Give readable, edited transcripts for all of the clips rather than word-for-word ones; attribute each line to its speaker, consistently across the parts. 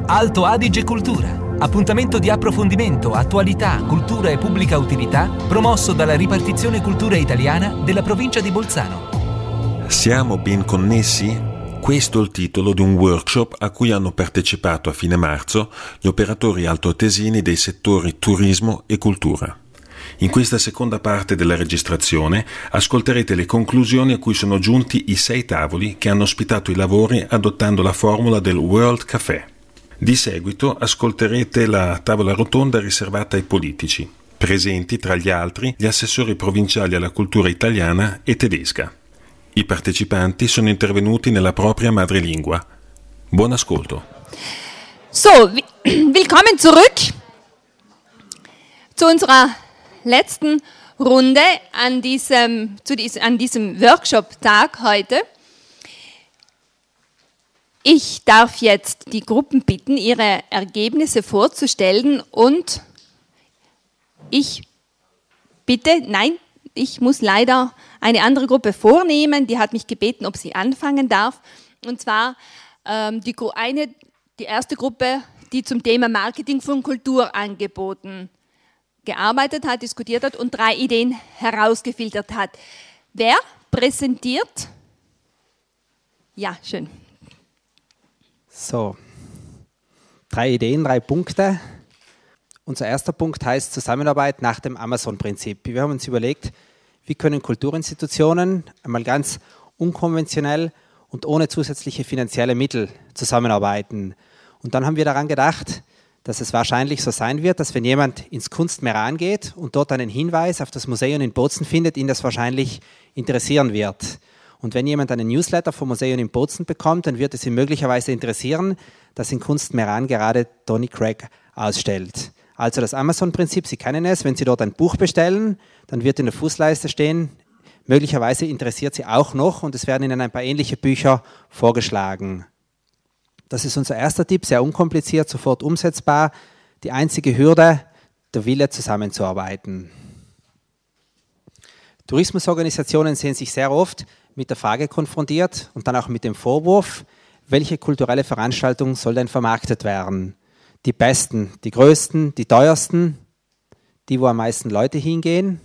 Speaker 1: Alto Adige Cultura. Appuntamento di approfondimento, attualità, cultura e pubblica utilità promosso dalla ripartizione cultura italiana della provincia di Bolzano.
Speaker 2: Siamo ben connessi? Questo è il titolo di un workshop a cui hanno partecipato a fine marzo gli operatori altoatesini dei settori turismo e cultura. In questa seconda parte della registrazione ascolterete le conclusioni a cui sono giunti i 6 tavoli che hanno ospitato i lavori adottando la formula del World Café. Di seguito ascolterete la tavola rotonda riservata ai politici, presenti tra gli altri gli assessori provinciali alla cultura italiana e tedesca. I partecipanti sono intervenuti nella propria madrelingua. Buon ascolto.
Speaker 3: So, willkommen zurück zu unserer letzten Runde an diesem Workshop-Tag heute. Ich darf jetzt die Gruppen bitten, ihre Ergebnisse vorzustellen und ich muss leider eine andere Gruppe vornehmen, die hat mich gebeten, ob sie anfangen darf. Und zwar die erste Gruppe, die zum Thema Marketing von Kulturangeboten gearbeitet hat, diskutiert hat und 3 Ideen herausgefiltert hat. Wer präsentiert? Ja, schön.
Speaker 4: So, 3 Ideen, 3 Punkte. Unser erster Punkt heißt Zusammenarbeit nach dem Amazon-Prinzip. Wir haben uns überlegt, wie können Kulturinstitutionen einmal ganz unkonventionell und ohne zusätzliche finanzielle Mittel zusammenarbeiten. Und dann haben wir daran gedacht, dass es wahrscheinlich so sein wird, dass wenn jemand ins Kunstmeran geht und dort einen Hinweis auf das Museum in Bozen findet, ihn das wahrscheinlich interessieren wird. Und wenn jemand einen Newsletter vom Museum in Bozen bekommt, dann wird es ihn möglicherweise interessieren, dass in Kunstmeran gerade Tony Craig ausstellt. Also das Amazon-Prinzip, Sie kennen es, wenn Sie dort ein Buch bestellen, dann wird in der Fußleiste stehen, möglicherweise interessiert Sie auch noch und es werden Ihnen ein paar ähnliche Bücher vorgeschlagen. Das ist unser erster Tipp, sehr unkompliziert, sofort umsetzbar. Die einzige Hürde, der Wille zusammenzuarbeiten. Tourismusorganisationen sehen sich sehr oft mit der Frage konfrontiert und dann auch mit dem Vorwurf, welche kulturelle Veranstaltung soll denn vermarktet werden? Die besten, die größten, die teuersten, die, wo am meisten Leute hingehen.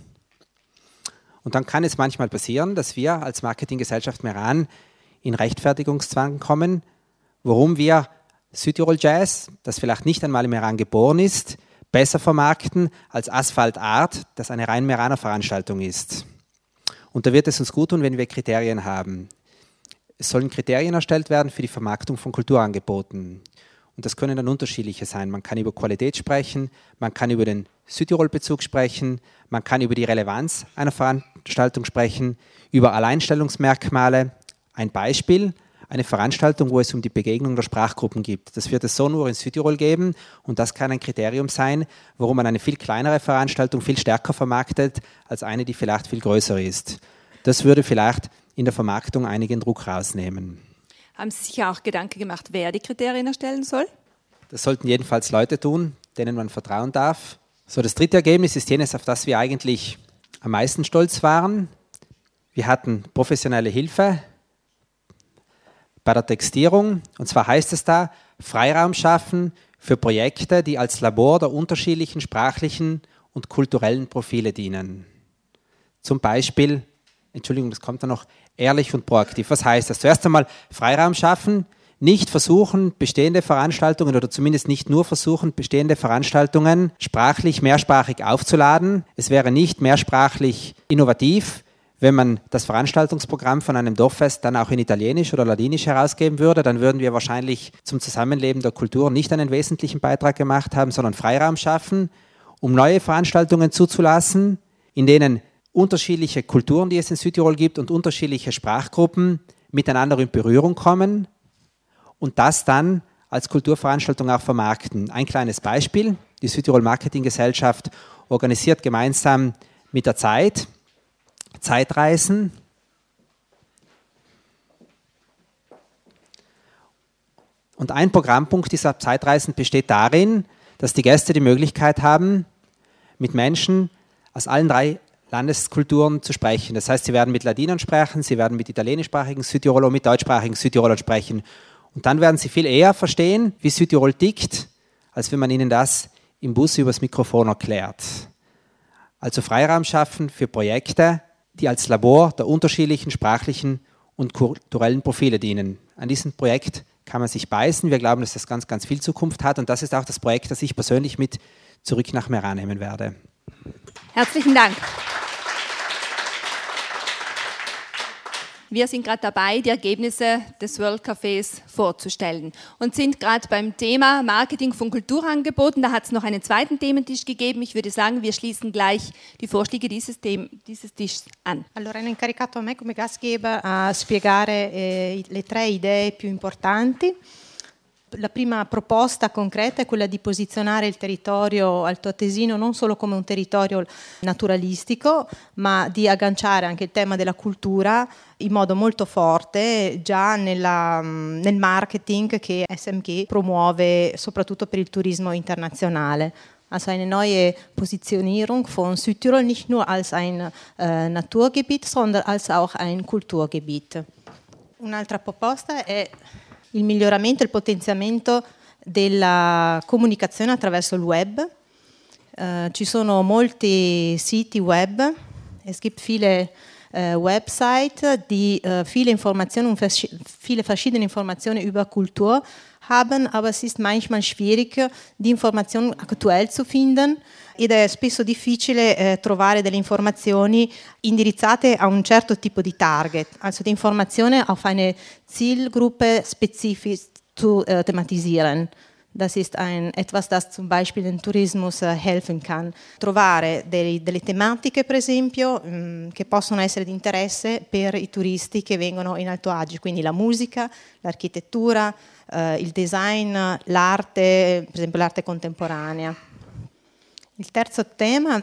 Speaker 4: Und dann kann es manchmal passieren, dass wir als Marketinggesellschaft Meran in Rechtfertigungszwang kommen, warum wir Südtirol Jazz, das vielleicht nicht einmal im Meran geboren ist, besser vermarkten als Asphalt Art, das eine rein Meraner Veranstaltung ist. Und da wird es uns gut tun, wenn wir Kriterien haben. Es sollen Kriterien erstellt werden für die Vermarktung von Kulturangeboten. Und das können dann unterschiedliche sein. Man kann über Qualität sprechen, man kann über den Südtirol-Bezug sprechen, man kann über die Relevanz einer Veranstaltung sprechen, über Alleinstellungsmerkmale. Ein Beispiel, eine Veranstaltung, wo es um die Begegnung der Sprachgruppen geht. Das wird es so nur in Südtirol geben und das kann ein Kriterium sein, warum man eine viel kleinere Veranstaltung viel stärker vermarktet, als eine, die vielleicht viel größer ist. Das würde vielleicht in der Vermarktung einigen Druck rausnehmen.
Speaker 3: Haben Sie sich auch Gedanken gemacht, wer die Kriterien erstellen soll?
Speaker 4: Das sollten jedenfalls Leute tun, denen man vertrauen darf. So, das dritte Ergebnis ist jenes, auf das wir eigentlich am meisten stolz waren. Wir hatten professionelle Hilfe bei der Textierung. Und zwar heißt es da, Freiraum schaffen für Projekte, die als Labor der unterschiedlichen sprachlichen und kulturellen Profile dienen. Zum Beispiel, das kommt dann noch, ehrlich und proaktiv. Was heißt das? Zuerst einmal Freiraum schaffen, nicht versuchen, bestehende Veranstaltungen oder zumindest nicht nur versuchen, bestehende Veranstaltungen sprachlich mehrsprachig aufzuladen. Es wäre nicht mehrsprachlich innovativ, wenn man das Veranstaltungsprogramm von einem Dorffest dann auch in Italienisch oder Ladinisch herausgeben würde, dann würden wir wahrscheinlich zum Zusammenleben der Kultur nicht einen wesentlichen Beitrag gemacht haben, sondern Freiraum schaffen, um neue Veranstaltungen zuzulassen, in denen unterschiedliche Kulturen, die es in Südtirol gibt und unterschiedliche Sprachgruppen miteinander in Berührung kommen und das dann als Kulturveranstaltung auch vermarkten. Ein kleines Beispiel, die Südtirol Marketinggesellschaft organisiert gemeinsam mit der Zeitreisen. Und ein Programmpunkt dieser Zeitreisen besteht darin, dass die Gäste die Möglichkeit haben, mit Menschen aus allen 3 Landeskulturen zu sprechen. Das heißt, sie werden mit Ladinern sprechen, sie werden mit italienischsprachigen Südtirolern und mit deutschsprachigen Südtirolern sprechen. Und dann werden sie viel eher verstehen, wie Südtirol tickt, als wenn man ihnen das im Bus übers Mikrofon erklärt. Also Freiraum schaffen für Projekte, die als Labor der unterschiedlichen sprachlichen und kulturellen Profile dienen. An diesem Projekt kann man sich beißen. Wir glauben, dass das ganz, ganz viel Zukunft hat. Und das ist auch das Projekt, das ich persönlich mit zurück nach Meran nehmen werde.
Speaker 3: Herzlichen Dank. Wir sind gerade dabei, die Ergebnisse des World Cafés vorzustellen und sind gerade beim Thema Marketing von Kulturangeboten. Da hat es noch einen zweiten Thementisch gegeben. Ich würde sagen, wir schließen gleich die Vorschläge dieses Tischs an.
Speaker 5: Allora, hanno incaricato a me come Gastgeber a spiegare le 3 idee più importanti. La prima proposta concreta è quella di posizionare il territorio altoatesino non solo come un territorio naturalistico, ma di agganciare anche il tema della cultura in modo molto forte già nel marketing che SMG promuove soprattutto per il turismo internazionale. Also eine neue Positionierung von Südtirol nicht nur als ein Naturgebiet, sondern als auch ein Kulturgebiet. Un'altra proposta è il miglioramento e il potenziamento della comunicazione attraverso il web. Ci sono molti siti web, es gibt viele Website, die viele Informationen und viele verschiedene Informationen über Kultur haben, aber es ist manchmal schwierig, die Informationen aktuell zu finden ed è spesso difficile trovare delle informazioni indirizzate a un certo tipo di target, also die Informationen auf eine Zielgruppe spezifisch zu thematisieren. Das ist etwas, das zum Beispiel dem Tourismus helfen kann. Trovare delle tematiche, per esempio, che possono essere di interesse per i turisti che vengono in Alto Adige, quindi la musica, l'architettura, il design, l'arte, per esempio l'arte contemporanea. Il terzo tema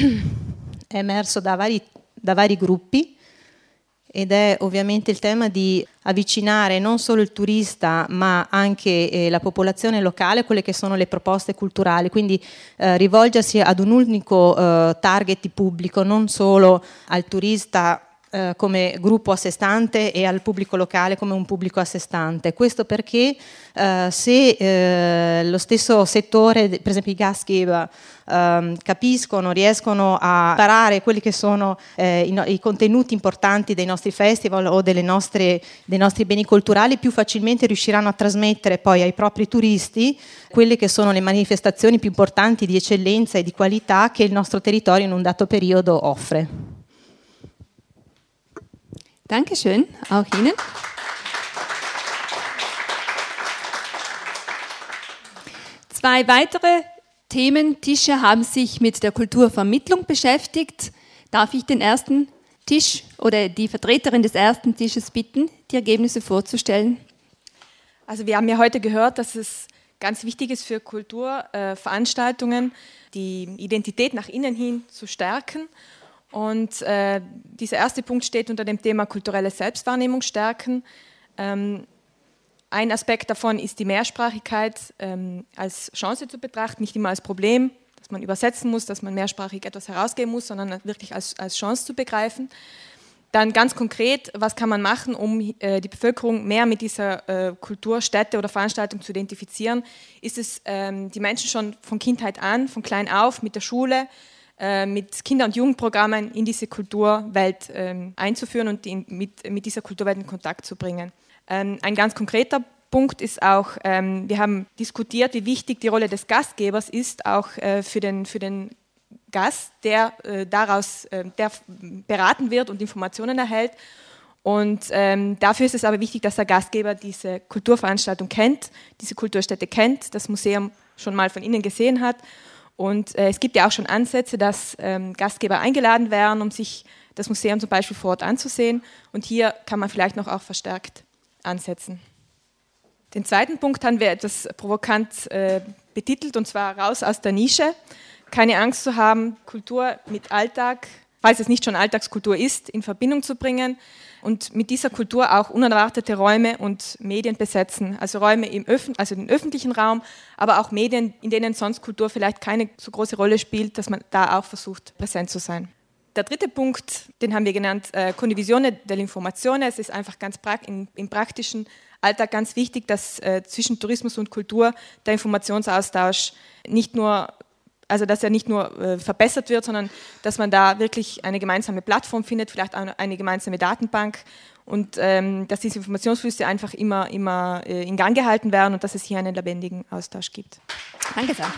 Speaker 5: è emerso da vari gruppi ed è ovviamente il tema di avvicinare non solo il turista ma anche la popolazione locale a quelle che sono le proposte culturali, quindi rivolgersi ad un unico target di pubblico, non solo al turista come gruppo a sé stante e al pubblico locale come un pubblico a sé stante. Questo perché se lo stesso settore, per esempio i Gastgeber, capiscono, riescono a imparare quelli che sono i contenuti importanti dei nostri festival o dei nostri beni culturali, più facilmente riusciranno a trasmettere poi ai propri turisti quelle che sono le manifestazioni più importanti di eccellenza e di qualità che il nostro territorio in un dato periodo offre.
Speaker 3: Dankeschön, auch Ihnen. Zwei weitere Thementische haben sich mit der Kulturvermittlung beschäftigt. Darf ich den ersten Tisch oder die Vertreterin des ersten Tisches bitten, die Ergebnisse vorzustellen?
Speaker 6: Also wir haben ja heute gehört, dass es ganz wichtig ist für Kulturveranstaltungen, die Identität nach innen hin zu stärken. Und dieser erste Punkt steht unter dem Thema kulturelle Selbstwahrnehmung stärken. Ein Aspekt davon ist die Mehrsprachigkeit als Chance zu betrachten, nicht immer als Problem, dass man übersetzen muss, dass man mehrsprachig etwas herausgeben muss, sondern wirklich als Chance zu begreifen. Dann ganz konkret, was kann man machen, um die Bevölkerung mehr mit dieser Kulturstätte oder Veranstaltung zu identifizieren? Ist es, die Menschen schon von Kindheit an, von klein auf, mit der Schule, mit Kinder- und Jugendprogrammen in diese Kulturwelt einzuführen und mit dieser Kulturwelt in Kontakt zu bringen. Ein ganz konkreter Punkt ist auch, wir haben diskutiert, wie wichtig die Rolle des Gastgebers ist, auch für den Gast, der beraten wird und Informationen erhält. Und dafür ist es aber wichtig, dass der Gastgeber diese Kulturveranstaltung kennt, diese Kulturstätte kennt, das Museum schon mal von innen gesehen hat. Und es gibt ja auch schon Ansätze, dass Gastgeber eingeladen werden, um sich das Museum zum Beispiel vor Ort anzusehen. Und hier kann man vielleicht noch auch verstärkt ansetzen. Den zweiten Punkt haben wir etwas provokant betitelt, und zwar raus aus der Nische. Keine Angst zu haben, Kultur mit Alltag, falls es nicht schon Alltagskultur ist, in Verbindung zu bringen und mit dieser Kultur auch unerwartete Räume und Medien besetzen. Also Räume den öffentlichen Raum, aber auch Medien, in denen sonst Kultur vielleicht keine so große Rolle spielt, dass man da auch versucht, präsent zu sein. der dritte Punkt, den haben wir genannt, Condivisione dell'informazione. Es ist einfach ganz im praktischen Alltag ganz wichtig, dass zwischen Tourismus und Kultur der Informationsaustausch dass er nicht nur verbessert wird, sondern dass man da wirklich eine gemeinsame Plattform findet, vielleicht auch eine gemeinsame Datenbank und dass diese Informationsflüsse einfach immer in Gang gehalten werden und dass es hier einen lebendigen Austausch gibt.
Speaker 3: Danke sehr.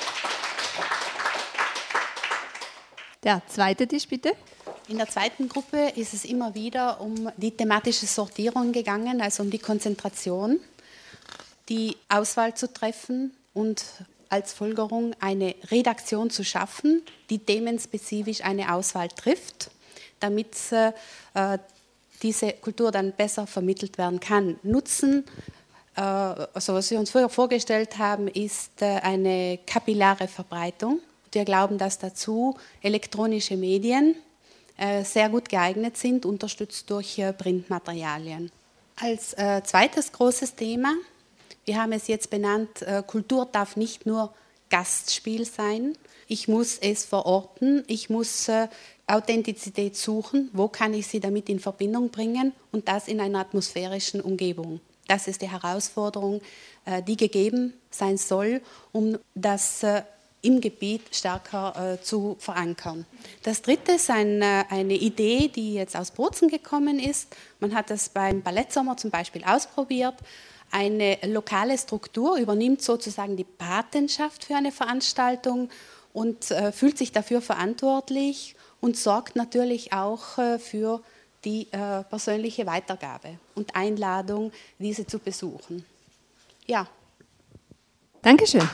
Speaker 3: Der zweite Tisch, bitte.
Speaker 7: In der zweiten Gruppe ist es immer wieder um die thematische Sortierung gegangen, also um die Konzentration, die Auswahl zu treffen und als Folgerung eine Redaktion zu schaffen, die themenspezifisch eine Auswahl trifft, damit diese Kultur dann besser vermittelt werden kann. Nutzen, also was wir uns früher vorgestellt haben, ist eine kapillare Verbreitung. Wir glauben, dass dazu elektronische Medien sehr gut geeignet sind, unterstützt durch Printmaterialien. Als zweites großes Thema, wir haben es jetzt benannt, Kultur darf nicht nur Gastspiel sein. Ich muss es verorten, ich muss Authentizität suchen, wo kann ich sie damit in Verbindung bringen und das in einer atmosphärischen Umgebung. Das ist die Herausforderung, die gegeben sein soll, um das im Gebiet stärker zu verankern. Das dritte ist eine Idee, die jetzt aus Bozen gekommen ist. Man hat das beim Ballettsommer zum Beispiel ausprobiert. Eine lokale Struktur übernimmt sozusagen die Patenschaft für eine Veranstaltung und fühlt sich dafür verantwortlich und sorgt natürlich auch für die persönliche Weitergabe und Einladung, diese zu besuchen. Ja.
Speaker 3: Dankeschön.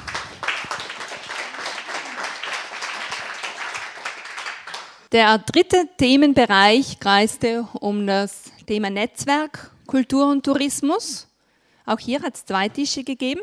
Speaker 3: Der dritte Themenbereich kreiste um das Thema Netzwerk, Kultur und Tourismus. Auch hier hat es 2 Tische gegeben.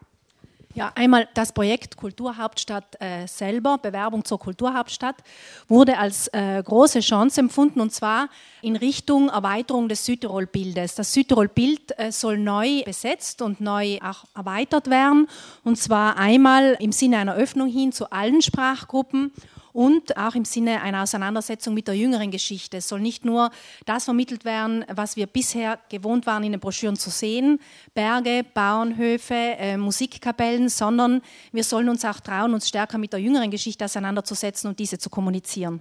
Speaker 8: Ja, einmal das Projekt Kulturhauptstadt selber, Bewerbung zur Kulturhauptstadt, wurde als große Chance empfunden, und zwar in Richtung Erweiterung des Südtirol-Bildes. Das Südtirol-Bild soll neu besetzt und neu auch erweitert werden, und zwar einmal im Sinne einer Öffnung hin zu allen Sprachgruppen und auch im Sinne einer Auseinandersetzung mit der jüngeren Geschichte. Es soll nicht nur das vermittelt werden, was wir bisher gewohnt waren, in den Broschüren zu sehen, Berge, Bauernhöfe, Musikkapellen, sondern wir sollen uns auch trauen, uns stärker mit der jüngeren Geschichte auseinanderzusetzen und diese zu kommunizieren.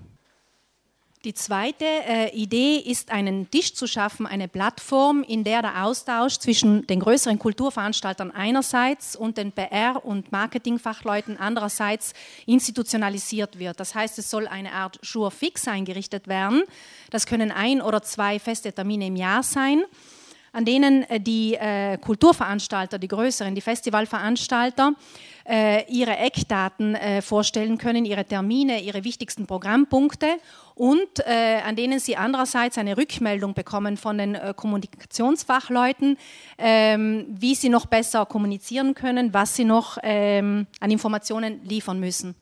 Speaker 8: Die zweite Idee ist, einen Tisch zu schaffen, eine Plattform, in der der Austausch zwischen den größeren Kulturveranstaltern einerseits und den PR- und Marketingfachleuten andererseits institutionalisiert wird. Das heißt, es soll eine Art Jour fix eingerichtet werden. Das können 1 oder 2 feste Termine im Jahr sein, an denen die Kulturveranstalter, die größeren, die Festivalveranstalter, ihre Eckdaten vorstellen können, ihre Termine, ihre wichtigsten Programmpunkte und an denen sie andererseits eine Rückmeldung bekommen von den Kommunikationsfachleuten, wie sie noch besser kommunizieren können, was sie noch an Informationen liefern müssen.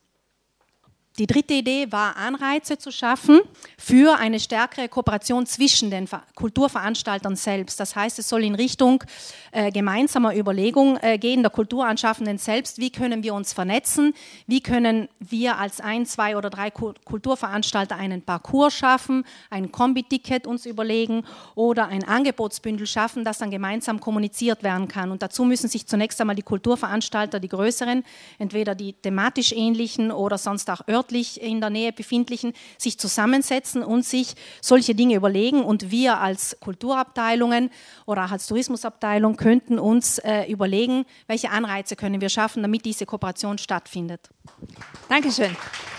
Speaker 8: Die dritte Idee war, Anreize zu schaffen für eine stärkere Kooperation zwischen den Kulturveranstaltern selbst. Das heißt, es soll in Richtung gemeinsamer Überlegung gehen, der Kulturanschaffenden selbst. Wie können wir uns vernetzen? Wie können wir als 1, 2 oder 3 Kulturveranstalter einen Parcours schaffen, ein Kombi-Ticket uns überlegen oder ein Angebotsbündel schaffen, das dann gemeinsam kommuniziert werden kann. Und dazu müssen sich zunächst einmal die Kulturveranstalter, die größeren, entweder die thematisch ähnlichen oder sonst auch örtlich in der Nähe befindlichen, sich zusammensetzen und sich solche Dinge überlegen. Und wir als Kulturabteilungen oder auch als Tourismusabteilung könnten uns überlegen, welche Anreize können wir schaffen, damit diese Kooperation stattfindet.
Speaker 3: Dankeschön.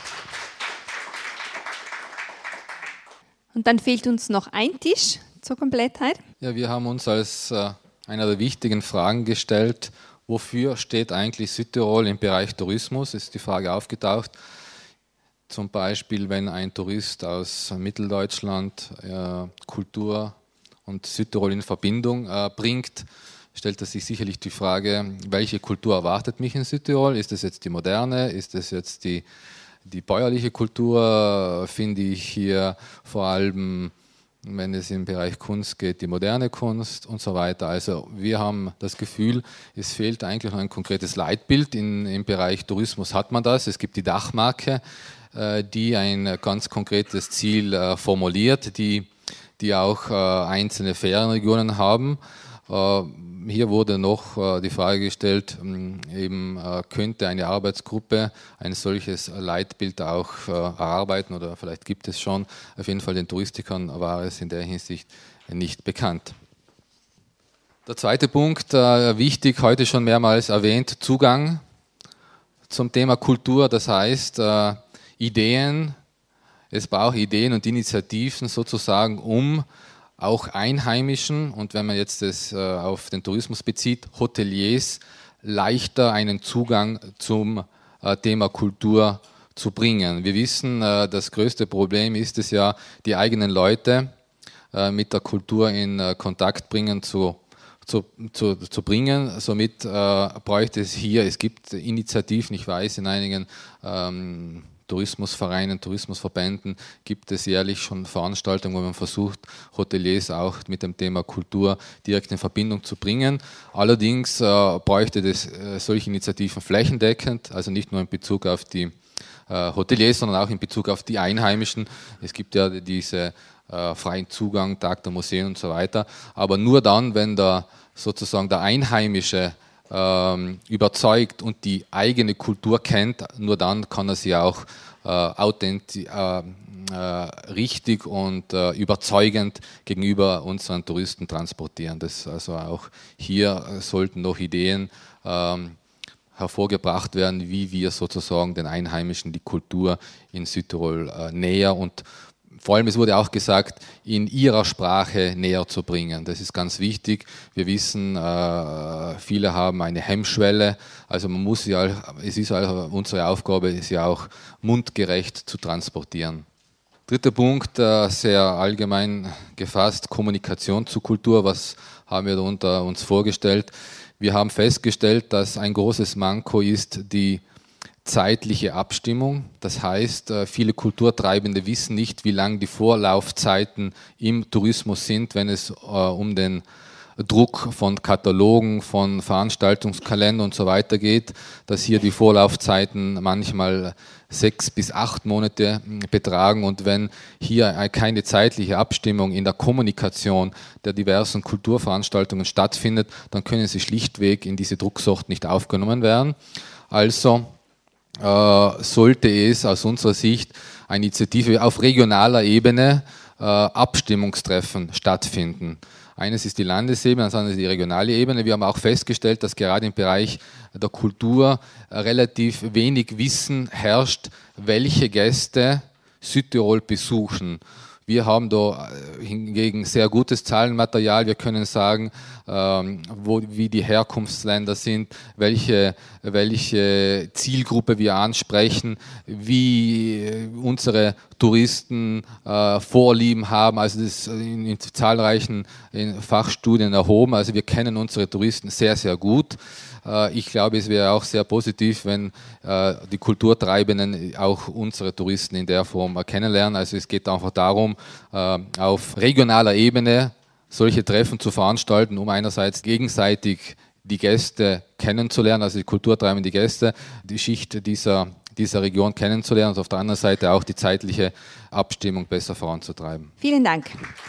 Speaker 3: Und dann fehlt uns noch ein Tisch zur Komplettheit.
Speaker 9: Ja, wir haben uns als einer der wichtigen Fragen gestellt, wofür steht eigentlich Südtirol im Bereich Tourismus? Ist die Frage aufgetaucht. Zum Beispiel, wenn ein Tourist aus Mitteldeutschland Kultur und Südtirol in Verbindung bringt, stellt er sich sicherlich die Frage, welche Kultur erwartet mich in Südtirol? Ist das jetzt die moderne? Ist das jetzt die bäuerliche Kultur? Finde ich hier vor allem wenn es im Bereich Kunst geht, die moderne Kunst und so weiter. Also wir haben das Gefühl, es fehlt eigentlich noch ein konkretes Leitbild. Im Bereich Tourismus hat man das. Es gibt die Dachmarke, die ein ganz konkretes Ziel formuliert, die auch einzelne Ferienregionen haben. Hier wurde noch die Frage gestellt, könnte eine Arbeitsgruppe ein solches Leitbild auch erarbeiten oder vielleicht gibt es schon. Auf jeden Fall den Touristikern war es in der Hinsicht nicht bekannt. Der zweite Punkt, wichtig, heute schon mehrmals erwähnt, Zugang zum Thema Kultur, das heißt Ideen, es braucht Ideen und Initiativen sozusagen, um auch Einheimischen und wenn man jetzt das auf den Tourismus bezieht, Hoteliers leichter einen Zugang zum Thema Kultur zu bringen. Wir wissen, das größte Problem ist es ja, die eigenen Leute mit der Kultur in Kontakt bringen zu bringen. Somit bräuchte es hier, es gibt Initiativen, ich weiß, in einigen Tourismusvereinen, Tourismusverbänden gibt es jährlich schon Veranstaltungen, wo man versucht, Hoteliers auch mit dem Thema Kultur direkt in Verbindung zu bringen. Allerdings bräuchte es solche Initiativen flächendeckend, also nicht nur in Bezug auf die Hoteliers, sondern auch in Bezug auf die Einheimischen. Es gibt ja diese freien Zugang, Tag der Museen und so weiter. Aber nur dann, wenn sozusagen der Einheimische überzeugt und die eigene Kultur kennt, nur dann kann er sie auch richtig und überzeugend gegenüber unseren Touristen transportieren. Das also auch hier sollten noch Ideen hervorgebracht werden, wie wir sozusagen den Einheimischen die Kultur in Südtirol näher und vor allem, es wurde auch gesagt, in ihrer Sprache näher zu bringen. Das ist ganz wichtig. Wir wissen, viele haben eine Hemmschwelle. Also man muss ja, es ist also unsere Aufgabe, es ja auch mundgerecht zu transportieren. Dritter Punkt, sehr allgemein gefasst, Kommunikation zu Kultur. Was haben wir darunter uns vorgestellt? Wir haben festgestellt, dass ein großes Manko ist die zeitliche Abstimmung. Das heißt, viele Kulturtreibende wissen nicht, wie lang die Vorlaufzeiten im Tourismus sind, wenn es um den Druck von Katalogen, von Veranstaltungskalendern und so weiter geht, dass hier die Vorlaufzeiten manchmal 6 bis 8 Monate betragen und wenn hier keine zeitliche Abstimmung in der Kommunikation der diversen Kulturveranstaltungen stattfindet, dann können sie schlichtweg in diese Drucksucht nicht aufgenommen werden. Also sollte es aus unserer Sicht eine Initiative auf regionaler Ebene Abstimmungstreffen stattfinden. Eines ist die Landesebene, das andere ist die regionale Ebene. Wir haben auch festgestellt, dass gerade im Bereich der Kultur relativ wenig Wissen herrscht, welche Gäste Südtirol besuchen. Wir haben da hingegen sehr gutes Zahlenmaterial. Wir können sagen, wie die Herkunftsländer sind, welche Zielgruppe wir ansprechen, wie unsere Touristen Vorlieben haben. Also das ist in zahlreichen Fachstudien erhoben. Also wir kennen unsere Touristen sehr, sehr gut. Ich glaube, es wäre auch sehr positiv, wenn die Kulturtreibenden auch unsere Touristen in der Form kennenlernen. Also es geht einfach darum, auf regionaler Ebene solche Treffen zu veranstalten, um einerseits gegenseitig die Gäste kennenzulernen, also die Kulturtreibenden, die Gäste, die Schicht dieser Region kennenzulernen und auf der anderen Seite auch die zeitliche Abstimmung besser voranzutreiben.
Speaker 3: Vielen Dank.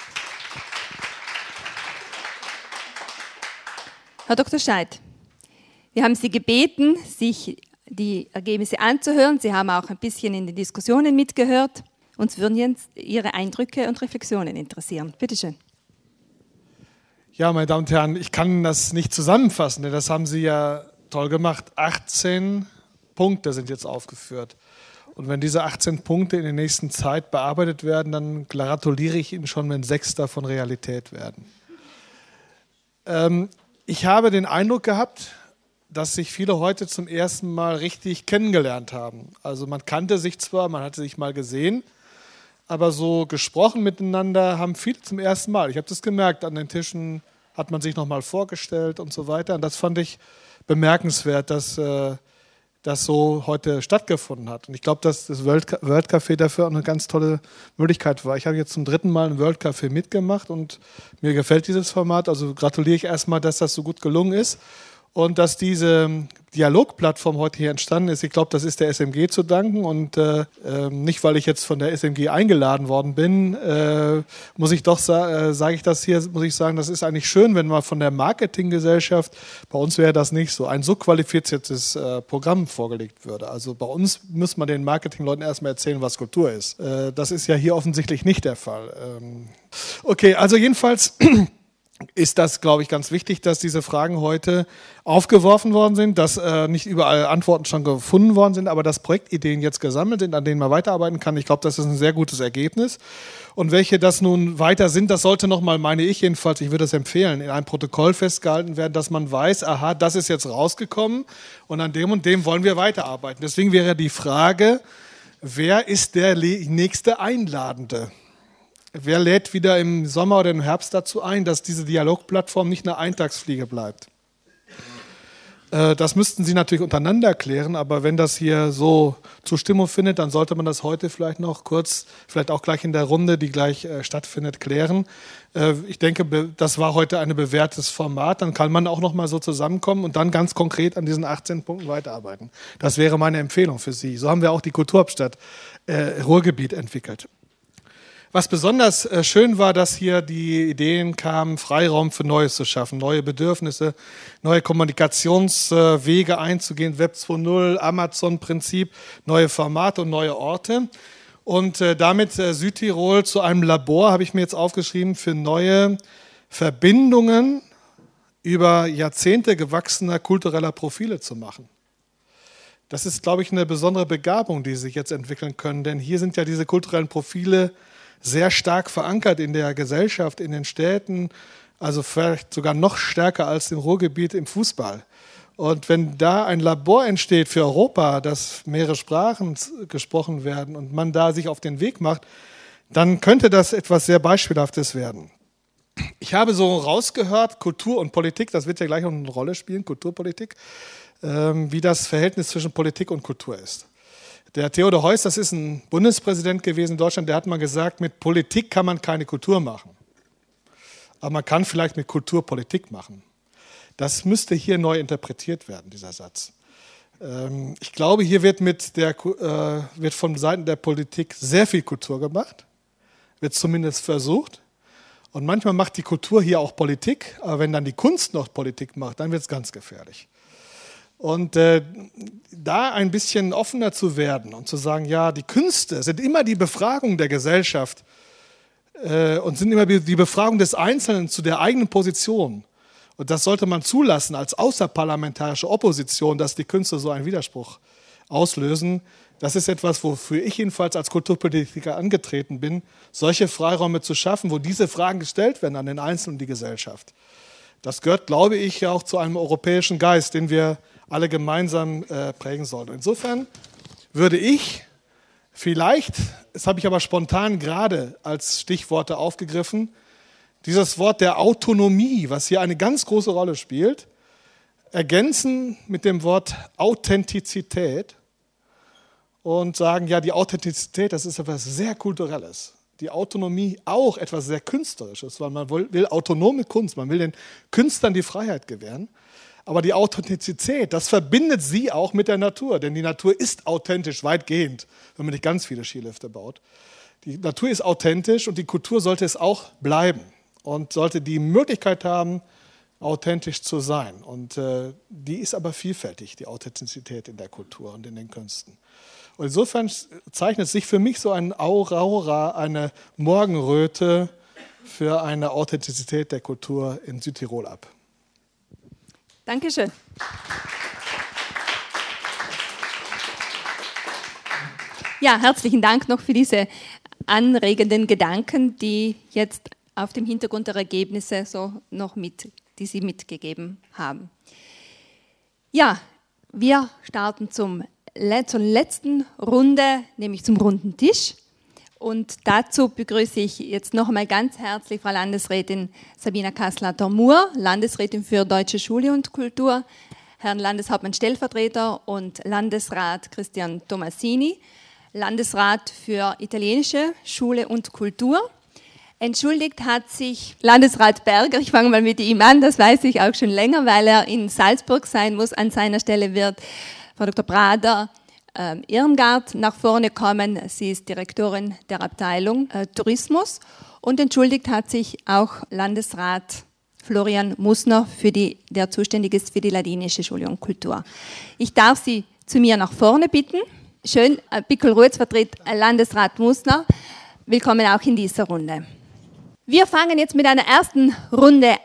Speaker 3: Herr Dr. Scheidt, wir haben Sie gebeten, sich die Ergebnisse anzuhören. Sie haben auch ein bisschen in den Diskussionen mitgehört. Uns würden jetzt Ihre Eindrücke und Reflexionen interessieren. Bitte schön.
Speaker 10: Ja, meine Damen und Herren, ich kann das nicht zusammenfassen, denn das haben Sie ja toll gemacht. 18 Punkte sind jetzt aufgeführt. Und wenn diese 18 Punkte in der nächsten Zeit bearbeitet werden, dann gratuliere ich Ihnen schon, wenn 6 davon Realität werden. Ich habe den Eindruck gehabt, dass sich viele heute zum ersten Mal richtig kennengelernt haben. Also man kannte sich zwar, man hatte sich mal gesehen, aber so gesprochen miteinander haben viele zum ersten Mal. Ich habe das gemerkt, an den Tischen hat man sich nochmal vorgestellt und so weiter. Und das fand ich bemerkenswert, dass das so heute stattgefunden hat. Und ich glaube, dass das World Café dafür auch eine ganz tolle Möglichkeit war. Ich habe jetzt zum 3. Mal ein World Café mitgemacht und mir gefällt dieses Format. Also gratuliere ich erstmal, dass das so gut gelungen ist. Und dass diese Dialogplattform heute hier entstanden ist, ich glaube, das ist der SMG zu danken. Und nicht, weil ich jetzt von der SMG eingeladen worden bin, muss ich sagen, das ist eigentlich schön, wenn man von der Marketinggesellschaft, bei uns wäre das nicht so, ein so qualifiziertes Programm vorgelegt würde. Also bei uns muss man den Marketingleuten erstmal erzählen, was Kultur ist. Das ist ja hier offensichtlich nicht der Fall. Okay, also jedenfalls ist das, glaube ich, ganz wichtig, dass diese Fragen heute aufgeworfen worden sind, dass nicht überall Antworten schon gefunden worden sind, aber dass Projektideen jetzt gesammelt sind, an denen man weiterarbeiten kann. Ich glaube, das ist ein sehr gutes Ergebnis. Und welche das nun weiter sind, das sollte nochmal, meine ich jedenfalls, ich würde es empfehlen, in einem Protokoll festgehalten werden, dass man weiß, aha, das ist jetzt rausgekommen und an dem und dem wollen wir weiterarbeiten. Deswegen wäre die Frage, wer ist der nächste Einladende? Wer lädt wieder im Sommer oder im Herbst dazu ein, dass diese Dialogplattform nicht eine Eintagsfliege bleibt? Das müssten Sie natürlich untereinander klären, aber wenn das hier so Zustimmung findet, dann sollte man das heute vielleicht noch kurz, vielleicht auch gleich in der Runde, die gleich stattfindet, klären. Ich denke, das war heute ein bewährtes Format, dann kann man auch noch mal so zusammenkommen und dann ganz konkret an diesen 18 Punkten weiterarbeiten. Das wäre meine Empfehlung für Sie. So haben wir auch die Kulturhauptstadt Ruhrgebiet entwickelt. Was besonders schön war, dass hier die Ideen kamen, Freiraum für Neues zu schaffen, neue Bedürfnisse, neue Kommunikationswege einzugehen, Web 2.0, Amazon-Prinzip, neue Formate und neue Orte. Und damit Südtirol zu einem Labor, habe ich mir jetzt aufgeschrieben, für neue Verbindungen über Jahrzehnte gewachsener kultureller Profile zu machen. Das ist, glaube ich, eine besondere Begabung, die sich jetzt entwickeln können, denn hier sind ja diese kulturellen Profile sehr stark verankert in der Gesellschaft, in den Städten, also vielleicht sogar noch stärker als im Ruhrgebiet im Fußball. Und wenn da ein Labor entsteht für Europa, dass mehrere Sprachen gesprochen werden und man da sich auf den Weg macht, dann könnte das etwas sehr Beispielhaftes werden. Ich habe so rausgehört, Kultur und Politik, das wird ja gleich noch eine Rolle spielen, Kulturpolitik, wie das Verhältnis zwischen Politik und Kultur ist. Der Theodor Heuss, das ist ein Bundespräsident gewesen in Deutschland, der hat mal gesagt, mit Politik kann man keine Kultur machen. Aber man kann vielleicht mit Kultur Politik machen. Das müsste hier neu interpretiert werden, dieser Satz. Ich glaube, hier wird von Seiten der Politik sehr viel Kultur gemacht, wird zumindest versucht. Und manchmal macht die Kultur hier auch Politik, aber wenn dann die Kunst noch Politik macht, dann wird es ganz gefährlich. Und da ein bisschen offener zu werden und zu sagen, ja, die Künste sind immer die Befragung der Gesellschaft und sind immer die Befragung des Einzelnen zu der eigenen Position. Und das sollte man zulassen als außerparlamentarische Opposition, dass die Künste so einen Widerspruch auslösen. Das ist etwas, wofür ich jedenfalls als Kulturpolitiker angetreten bin, solche Freiräume zu schaffen, wo diese Fragen gestellt werden an den Einzelnen und die Gesellschaft. Das gehört, glaube ich, ja auch zu einem europäischen Geist, den wir alle gemeinsam prägen sollten. Insofern würde ich vielleicht, das habe ich aber spontan gerade als Stichworte aufgegriffen, dieses Wort der Autonomie, was hier eine ganz große Rolle spielt, ergänzen mit dem Wort Authentizität und sagen, ja, die Authentizität, das ist etwas sehr Kulturelles. Die Autonomie auch etwas sehr Künstlerisches, weil man will autonome Kunst, man will den Künstlern die Freiheit gewähren. Aber die Authentizität, das verbindet sie auch mit der Natur, denn die Natur ist authentisch, weitgehend, wenn man nicht ganz viele Skilifte baut. Die Natur ist authentisch und die Kultur sollte es auch bleiben und sollte die Möglichkeit haben, authentisch zu sein. Und die ist aber vielfältig, die Authentizität in der Kultur und in den Künsten. Und insofern zeichnet sich für mich so ein Aura, eine Morgenröte für eine Authentizität der Kultur in Südtirol ab.
Speaker 3: Dankeschön. Ja, herzlichen Dank noch für diese anregenden Gedanken, die jetzt auf dem Hintergrund der Ergebnisse die Sie mitgegeben haben. Ja, wir starten zur letzten Runde, nämlich zum runden Tisch. Und dazu begrüße ich jetzt noch einmal ganz herzlich Frau Landesrätin Sabina Kassler-Mur, Landesrätin für Deutsche Schule und Kultur, Herrn Landeshauptmann Stellvertreter und Landesrat Christian Tomasini, Landesrat für italienische Schule und Kultur. Entschuldigt hat sich Landesrat Berger, ich fange mal mit ihm an, das weiß ich auch schon länger, weil er in Salzburg sein muss. An seiner Stelle wird Frau Dr. Prader Irmgard nach vorne kommen. Sie ist Direktorin der Abteilung Tourismus. Und entschuldigt hat sich auch Landesrat Florian Mussner, der zuständig ist für die ladinische Schule und Kultur. Ich darf Sie zu mir nach vorne bitten. Schön, Pickel-Ruetz vertritt Landesrat Mussner. Willkommen auch in dieser Runde. Wir fangen jetzt mit einer ersten Runde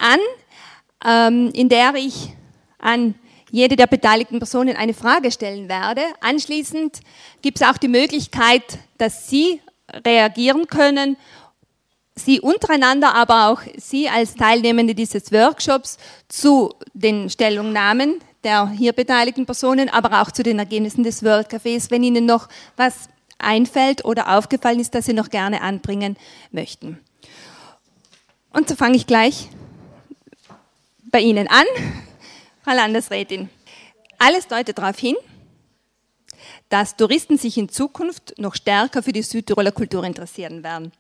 Speaker 3: an, in der ich an jede der beteiligten Personen eine Frage stellen werde. Anschließend gibt es auch die Möglichkeit, dass Sie reagieren können, Sie untereinander, aber auch Sie als Teilnehmende dieses Workshops zu den Stellungnahmen der hier beteiligten Personen, aber auch zu den Ergebnissen des World Cafés, wenn Ihnen noch was einfällt oder aufgefallen ist, das Sie noch gerne anbringen möchten. Und so fange ich gleich bei Ihnen an, Frau Landesrätin. Alles deutet darauf hin, dass Touristen sich in Zukunft noch stärker für die Südtiroler Kultur interessieren werden.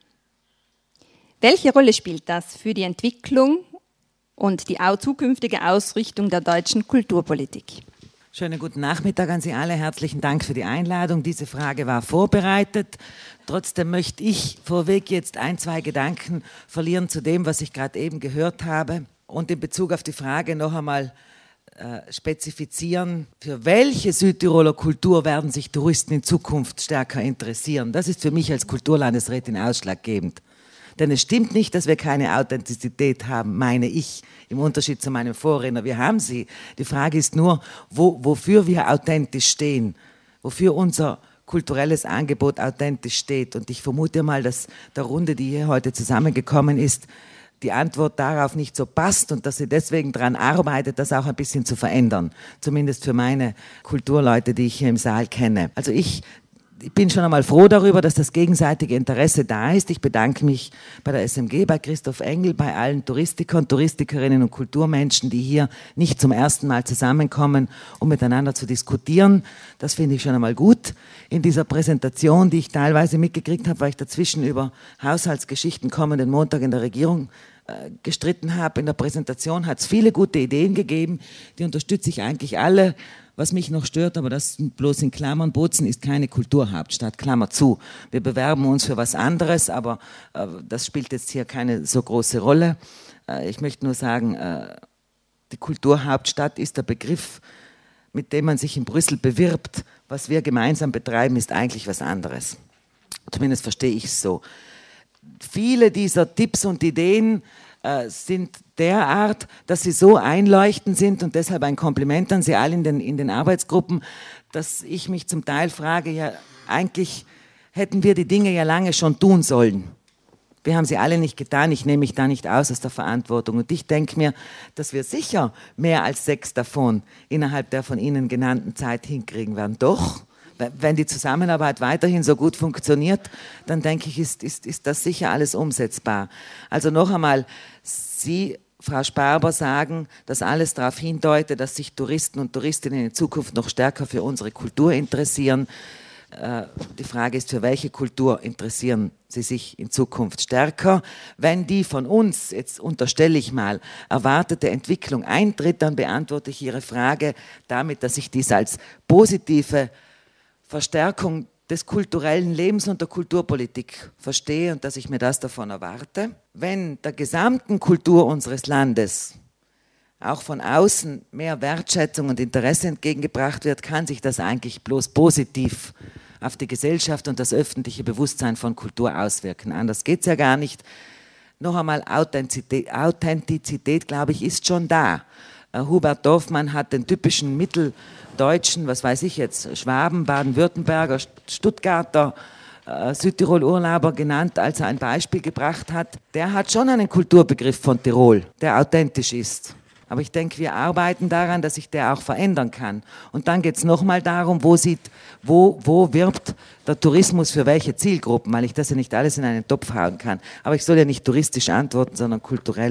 Speaker 3: Welche Rolle spielt das für die Entwicklung und die zukünftige Ausrichtung der deutschen Kulturpolitik?
Speaker 11: Schönen guten Nachmittag an Sie alle. Herzlichen Dank für die Einladung. Diese Frage war vorbereitet. Trotzdem möchte ich vorweg jetzt 1-2 Gedanken verlieren zu dem, was ich gerade eben gehört habe und in Bezug auf die Frage noch einmal spezifizieren, für welche Südtiroler Kultur werden sich Touristen in Zukunft stärker interessieren. Das ist für mich als Kulturlandesrätin ausschlaggebend. Denn es stimmt nicht, dass wir keine Authentizität haben, meine ich, im Unterschied zu meinem Vorredner. Wir haben sie. Die Frage ist nur, wofür wir authentisch stehen, wofür unser kulturelles Angebot authentisch steht. Und ich vermute mal, dass der Runde, die hier heute zusammengekommen ist, die Antwort darauf nicht so passt und dass sie deswegen daran arbeitet, das auch ein bisschen zu verändern. Zumindest für meine Kulturleute, die ich hier im Saal kenne. Also ich bin schon einmal froh darüber, dass das gegenseitige Interesse da ist. Ich bedanke mich bei der SMG, bei Christoph Engel, bei allen Touristikern, Touristikerinnen und Kulturmenschen, die hier nicht zum ersten Mal zusammenkommen, um miteinander zu diskutieren. Das finde ich schon einmal gut. In dieser Präsentation, die ich teilweise mitgekriegt habe, weil ich dazwischen über Haushaltsgeschichten kommenden Montag in der Regierung gestritten habe. In der Präsentation hat es viele gute Ideen gegeben, die unterstütze ich eigentlich alle. Was mich noch stört, aber das bloß in Klammern, Bozen ist keine Kulturhauptstadt, Klammer zu. Wir bewerben uns für was anderes, aber das spielt jetzt hier keine so große Rolle. Ich möchte nur sagen, die Kulturhauptstadt ist der Begriff, mit dem man sich in Brüssel bewirbt. Was wir gemeinsam betreiben, ist eigentlich was anderes. Zumindest verstehe ich es so. Viele dieser Tipps und Ideen sind derart, dass sie so einleuchtend sind und deshalb ein Kompliment an Sie alle in den Arbeitsgruppen, dass ich mich zum Teil frage, ja eigentlich hätten wir die Dinge ja lange schon tun sollen. Wir haben sie alle nicht getan, ich nehme mich da nicht aus der Verantwortung und ich denke mir, dass wir sicher mehr als 6 davon innerhalb der von Ihnen genannten Zeit hinkriegen werden. Doch, wenn die Zusammenarbeit weiterhin so gut funktioniert, dann denke ich, ist das sicher alles umsetzbar. Also noch einmal, Sie, Frau Sparber, sagen, dass alles darauf hindeutet, dass sich Touristen und Touristinnen in Zukunft noch stärker für unsere Kultur interessieren. Die Frage ist, für welche Kultur interessieren Sie sich in Zukunft stärker? Wenn die von uns, jetzt unterstelle ich mal, erwartete Entwicklung eintritt, dann beantworte ich Ihre Frage damit, dass ich dies als positive Verstärkung des kulturellen Lebens und der Kulturpolitik verstehe und dass ich mir das davon erwarte. Wenn der gesamten Kultur unseres Landes auch von außen mehr Wertschätzung und Interesse entgegengebracht wird, kann sich das eigentlich bloß positiv auf die Gesellschaft und das öffentliche Bewusstsein von Kultur auswirken. Anders geht es ja gar nicht. Noch einmal, Authentizität, glaube ich, ist schon da. Hubert Dorfmann hat den typischen mitteldeutschen, was weiß ich jetzt, Schwaben, Baden-Württemberger, Stuttgarter, Südtirol-Urlauber genannt, als er ein Beispiel gebracht hat. Der hat schon einen Kulturbegriff von Tirol, der authentisch ist. Aber ich denke, wir arbeiten daran, dass sich der auch verändern kann. Und dann geht es nochmal darum, wo wirbt der Tourismus für welche Zielgruppen, weil ich das ja nicht alles in einen Topf hauen kann. Aber ich soll ja nicht touristisch antworten, sondern kulturell.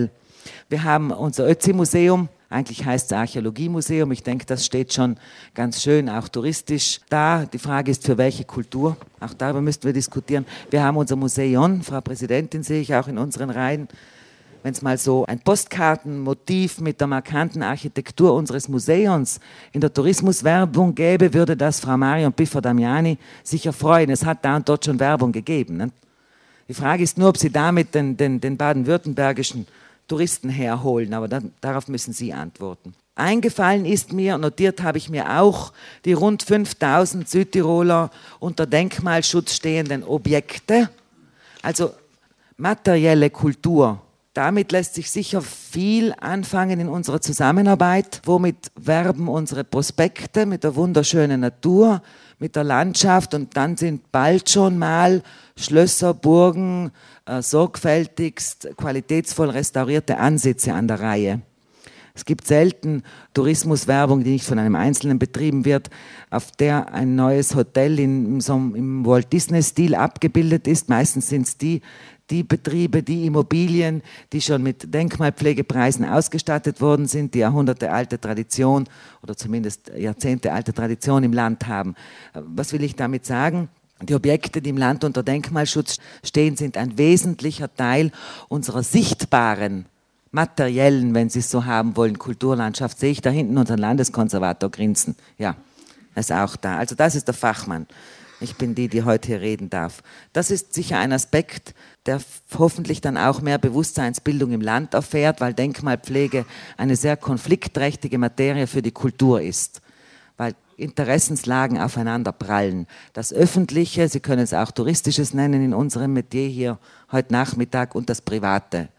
Speaker 11: Wir haben unser Ötzi-Museum, eigentlich heißt es Archäologiemuseum. Ich denke, das steht schon ganz schön, auch touristisch da. Die Frage ist, für welche Kultur? Auch darüber müssten wir diskutieren. Wir haben unser Museum, Frau Präsidentin sehe ich auch in unseren Reihen. Wenn es mal so ein Postkartenmotiv mit der markanten Architektur unseres Museums in der Tourismuswerbung gäbe, würde das Frau Marion Piffer-Damiani sicher freuen. Es hat da und dort schon Werbung gegeben. Ne? Die Frage ist nur, ob Sie damit den baden-württembergischen Touristen herholen, aber darauf müssen Sie antworten. Eingefallen ist mir, notiert habe ich mir auch, die rund 5000 Südtiroler unter Denkmalschutz stehenden Objekte, also materielle Kultur. Damit lässt sich sicher viel anfangen in unserer Zusammenarbeit. Womit werben unsere Prospekte? Mit der wunderschönen Natur, mit der Landschaft, und dann sind bald schon mal Schlösser, Burgen, sorgfältigst, qualitätsvoll restaurierte Ansitze an der Reihe. Es gibt selten Tourismuswerbung, die nicht von einem Einzelnen betrieben wird, auf der ein neues Hotel im Walt Disney-Stil abgebildet ist. Meistens sind es die Betriebe, die Immobilien, die schon mit Denkmalpflegepreisen ausgestattet worden sind, die jahrhundertealte Tradition oder zumindest jahrzehntealte Tradition im Land haben. Was will ich damit sagen? Die Objekte, die im Land unter Denkmalschutz stehen, sind ein wesentlicher Teil unserer sichtbaren, materiellen, wenn Sie es so haben wollen, Kulturlandschaft. Sehe ich da hinten unseren Landeskonservator grinsen. Ja, er ist auch da. Also das ist der Fachmann. Ich bin die heute hier reden darf. Das ist sicher ein Aspekt, der hoffentlich dann auch mehr Bewusstseinsbildung im Land erfährt, weil Denkmalpflege eine sehr konfliktträchtige Materie für die Kultur ist. Weil Interessenslagen aufeinander prallen. Das Öffentliche, Sie können es auch Touristisches nennen in unserem Metier hier heute Nachmittag, und das Private.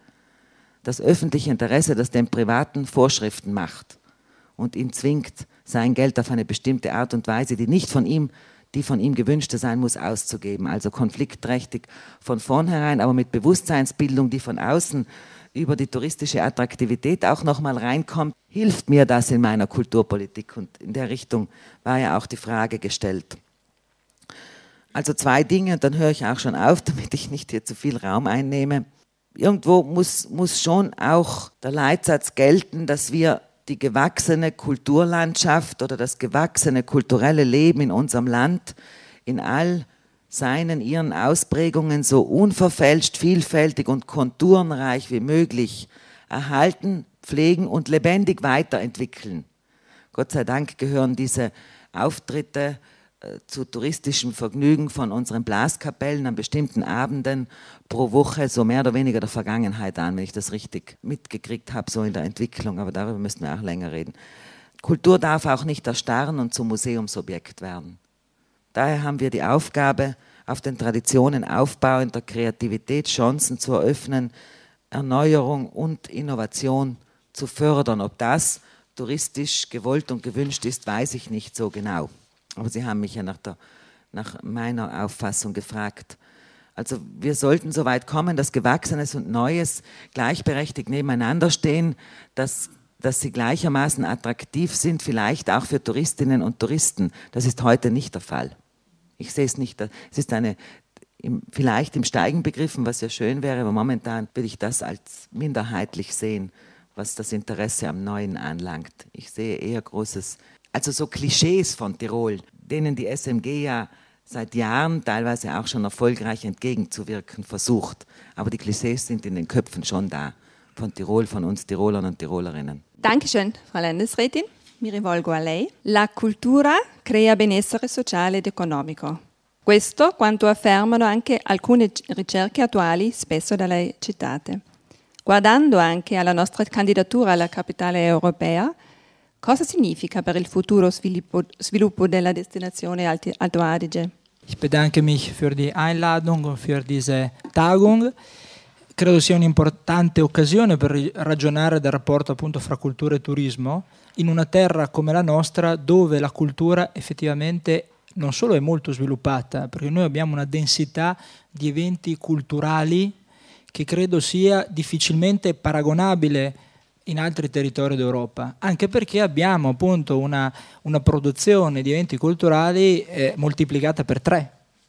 Speaker 11: Das öffentliche Interesse, das dem Privaten Vorschriften macht und ihn zwingt, sein Geld auf eine bestimmte Art und Weise, die von ihm gewünschte sein muss, auszugeben. Also konfliktträchtig von vornherein, aber mit Bewusstseinsbildung, die von außen über die touristische Attraktivität auch nochmal reinkommt, hilft mir das in meiner Kulturpolitik. Und in der Richtung war ja auch die Frage gestellt. Also 2 Dinge, und dann höre ich auch schon auf, damit ich nicht hier zu viel Raum einnehme. Irgendwo muss schon auch der Leitsatz gelten, dass wir die gewachsene Kulturlandschaft oder das gewachsene kulturelle Leben in unserem Land in all ihren Ausprägungen so unverfälscht, vielfältig und konturenreich wie möglich erhalten, pflegen und lebendig weiterentwickeln. Gott sei Dank gehören diese Auftritte zu touristischem Vergnügen von unseren Blaskapellen an bestimmten Abenden pro Woche so mehr oder weniger der Vergangenheit an, wenn ich das richtig mitgekriegt habe, so in der Entwicklung, aber darüber müssen wir auch länger reden. Kultur darf auch nicht erstarren und zum Museumsobjekt werden. Daher haben wir die Aufgabe, auf den Traditionen aufbauender Kreativität Chancen zu eröffnen, Erneuerung und Innovation zu fördern. Ob das touristisch gewollt und gewünscht ist, weiß ich nicht so genau. Aber Sie haben mich ja nach meiner Auffassung gefragt. Also wir sollten so weit kommen, dass Gewachsenes und Neues gleichberechtigt nebeneinander stehen, dass sie gleichermaßen attraktiv sind, vielleicht auch für Touristinnen und Touristen. Das ist heute nicht der Fall. Ich sehe es nicht. Es ist vielleicht im Steigen begriffen, was ja schön wäre, aber momentan würde ich das als minderheitlich sehen, was das Interesse am Neuen anlangt. Ich sehe eher also so Klischees von Tirol, denen die SMG ja seit Jahren teilweise auch schon erfolgreich entgegenzuwirken versucht. Aber die Klischees sind in den Köpfen schon da, von Tirol, von uns Tirolern und Tirolerinnen.
Speaker 3: Dankeschön, Frau Landesrätin. Mi rivolgo a lei. La cultura crea benessere sociale ed economico. Questo quanto affermano anche alcune ricerche attuali, spesso da lei citate. Guardando anche alla nostra candidatura alla capitale europea, cosa significa per il futuro sviluppo della destinazione Alto Adige?
Speaker 12: Ich bedanke mich für die Einladung und für diese Tagung. Credo sia un'importante occasione per ragionare del rapporto appunto fra cultura e turismo in una terra come la nostra, dove la cultura effettivamente non solo è molto sviluppata, perché noi abbiamo una densità di eventi culturali che credo sia difficilmente paragonabile in altri territori d'Europa, anche perché abbiamo appunto una produzione di eventi culturali moltiplicata per 3.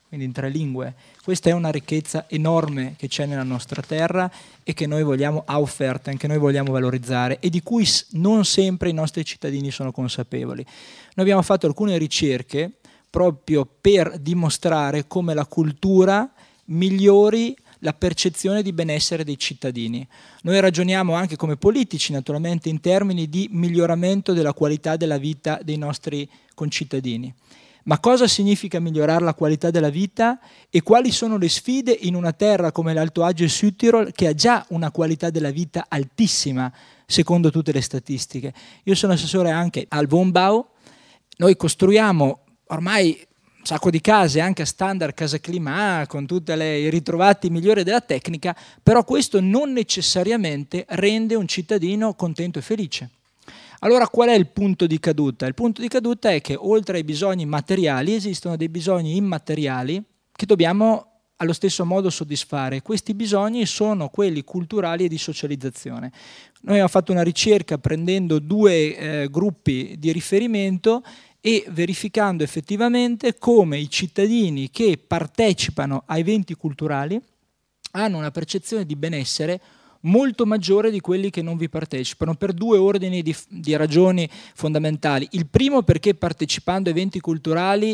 Speaker 12: quindi in 3 lingue. Questa è una ricchezza enorme che c'è nella nostra terra e che noi vogliamo offerten, che noi vogliamo valorizzare e di cui non sempre i nostri cittadini sono consapevoli. Noi abbiamo fatto alcune ricerche proprio per dimostrare come la cultura migliori la percezione di benessere dei cittadini. Noi ragioniamo anche come politici, naturalmente, in termini di miglioramento della qualità della vita dei nostri concittadini. Ma cosa significa migliorare la qualità della vita e quali sono le sfide in una terra come l'Alto Adige e Südtirol che ha già una qualità della vita altissima, secondo tutte le statistiche? Io sono assessore anche al Wohnbau, noi costruiamo ormai un sacco di case anche a standard Casa Climat con tutti i ritrovati migliori della tecnica, però questo non necessariamente rende un cittadino contento e felice. Allora qual è il punto di caduta? Il punto di caduta è che oltre ai bisogni materiali esistono dei bisogni immateriali che dobbiamo allo stesso modo soddisfare. Questi bisogni sono quelli culturali e di socializzazione. Noi abbiamo fatto una ricerca prendendo 2 gruppi di riferimento e verificando effettivamente come i cittadini che partecipano a eventi culturali hanno una percezione di benessere molto maggiore di quelli che non vi partecipano, per 2 ordini di ragioni fondamentali. Il primo, perché partecipando a eventi culturali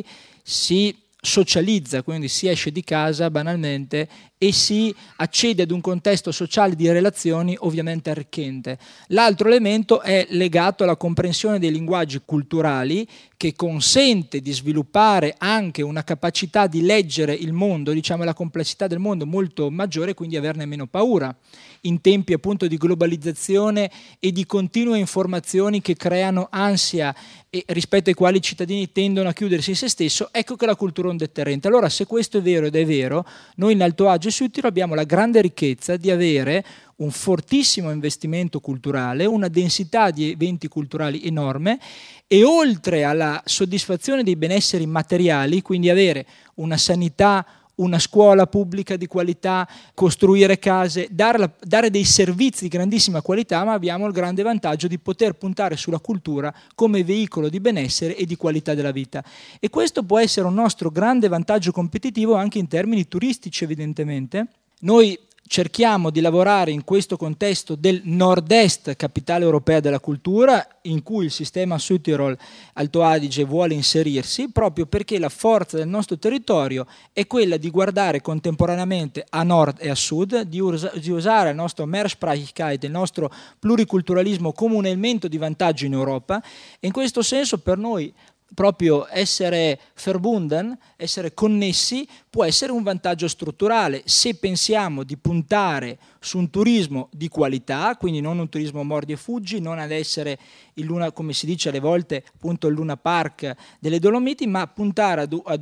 Speaker 12: si socializza, quindi si esce di casa banalmente e si accede ad un contesto sociale di relazioni ovviamente arricchente. L'altro elemento è legato alla comprensione dei linguaggi culturali, che consente di sviluppare anche una capacità di leggere il mondo, diciamo la complessità del mondo molto maggiore, quindi averne meno paura in tempi appunto di globalizzazione e di continue informazioni che creano ansia e rispetto ai quali i cittadini tendono a chiudersi in se stesso. Ecco che la cultura è un deterrente. Allora, se questo è vero, ed è vero, noi in Alto Adige e Südtirol abbiamo la grande ricchezza di avere un fortissimo investimento culturale, una densità di eventi culturali enorme e oltre alla soddisfazione dei benesseri materiali, quindi avere una sanità, una scuola pubblica di qualità, costruire case, dare dei servizi di grandissima qualità, ma abbiamo il grande vantaggio di poter puntare sulla cultura come veicolo di benessere e di qualità della vita. E questo può essere un nostro grande vantaggio competitivo anche in termini turistici, evidentemente. Noi cerchiamo di lavorare in questo contesto del nord-est, capitale europea della cultura, in cui il sistema Südtirol Alto Adige vuole inserirsi, proprio perché la forza del nostro territorio è quella di guardare contemporaneamente a nord e a sud, di usare il nostro Mehrsprachigkeit, il nostro pluriculturalismo come un elemento di vantaggio in Europa, e in questo senso per noi proprio essere verbunden, essere connessi, può essere un vantaggio strutturale se pensiamo di puntare su un turismo di qualità, quindi non un turismo mordi e fuggi, non ad essere il Luna, come si dice alle volte, appunto il Luna Park delle Dolomiti, ma puntare ad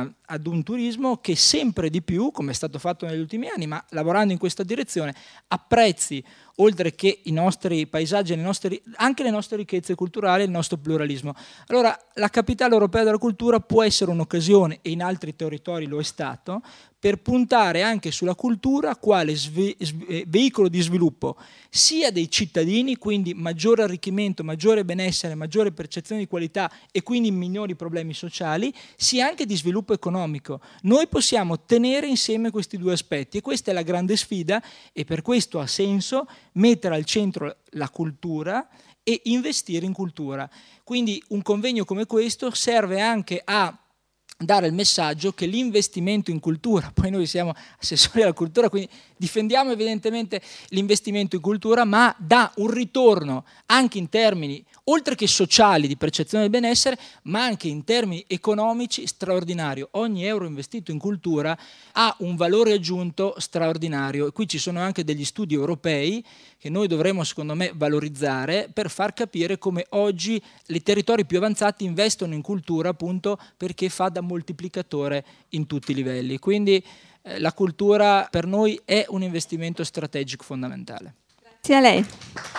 Speaker 12: un turismo che sempre di più, come è stato fatto negli ultimi anni, ma lavorando in questa direzione, apprezzi oltre che i nostri paesaggi, anche le nostre ricchezze culturali e il nostro pluralismo. Allora, la capitale europea della cultura può essere un'occasione, e in altri territori lo è stato, per puntare anche sulla cultura quale veicolo di sviluppo sia dei cittadini, quindi maggiore arricchimento, maggiore benessere, maggiore percezione di qualità e quindi minori problemi sociali, sia anche di sviluppo economico. Noi possiamo tenere insieme questi 2 aspetti e questa è la grande sfida, e per questo ha senso mettere al centro la cultura e investire in cultura. Quindi un convegno come questo serve anche a dare il messaggio che l'investimento in cultura, poi noi siamo assessori alla cultura, quindi difendiamo evidentemente l'investimento in cultura, ma dà un ritorno anche in termini, oltre che sociali, di percezione del benessere, ma anche in termini economici straordinario. Ogni euro investito in cultura ha un valore aggiunto straordinario, e qui ci sono anche degli studi europei che noi dovremmo, secondo me, valorizzare per far capire come oggi i territori più avanzati investono in cultura, appunto perché fa da moltiplicatore in tutti i livelli. Quindi la cultura per noi è un investimento strategico fondamentale.
Speaker 3: Grazie a lei.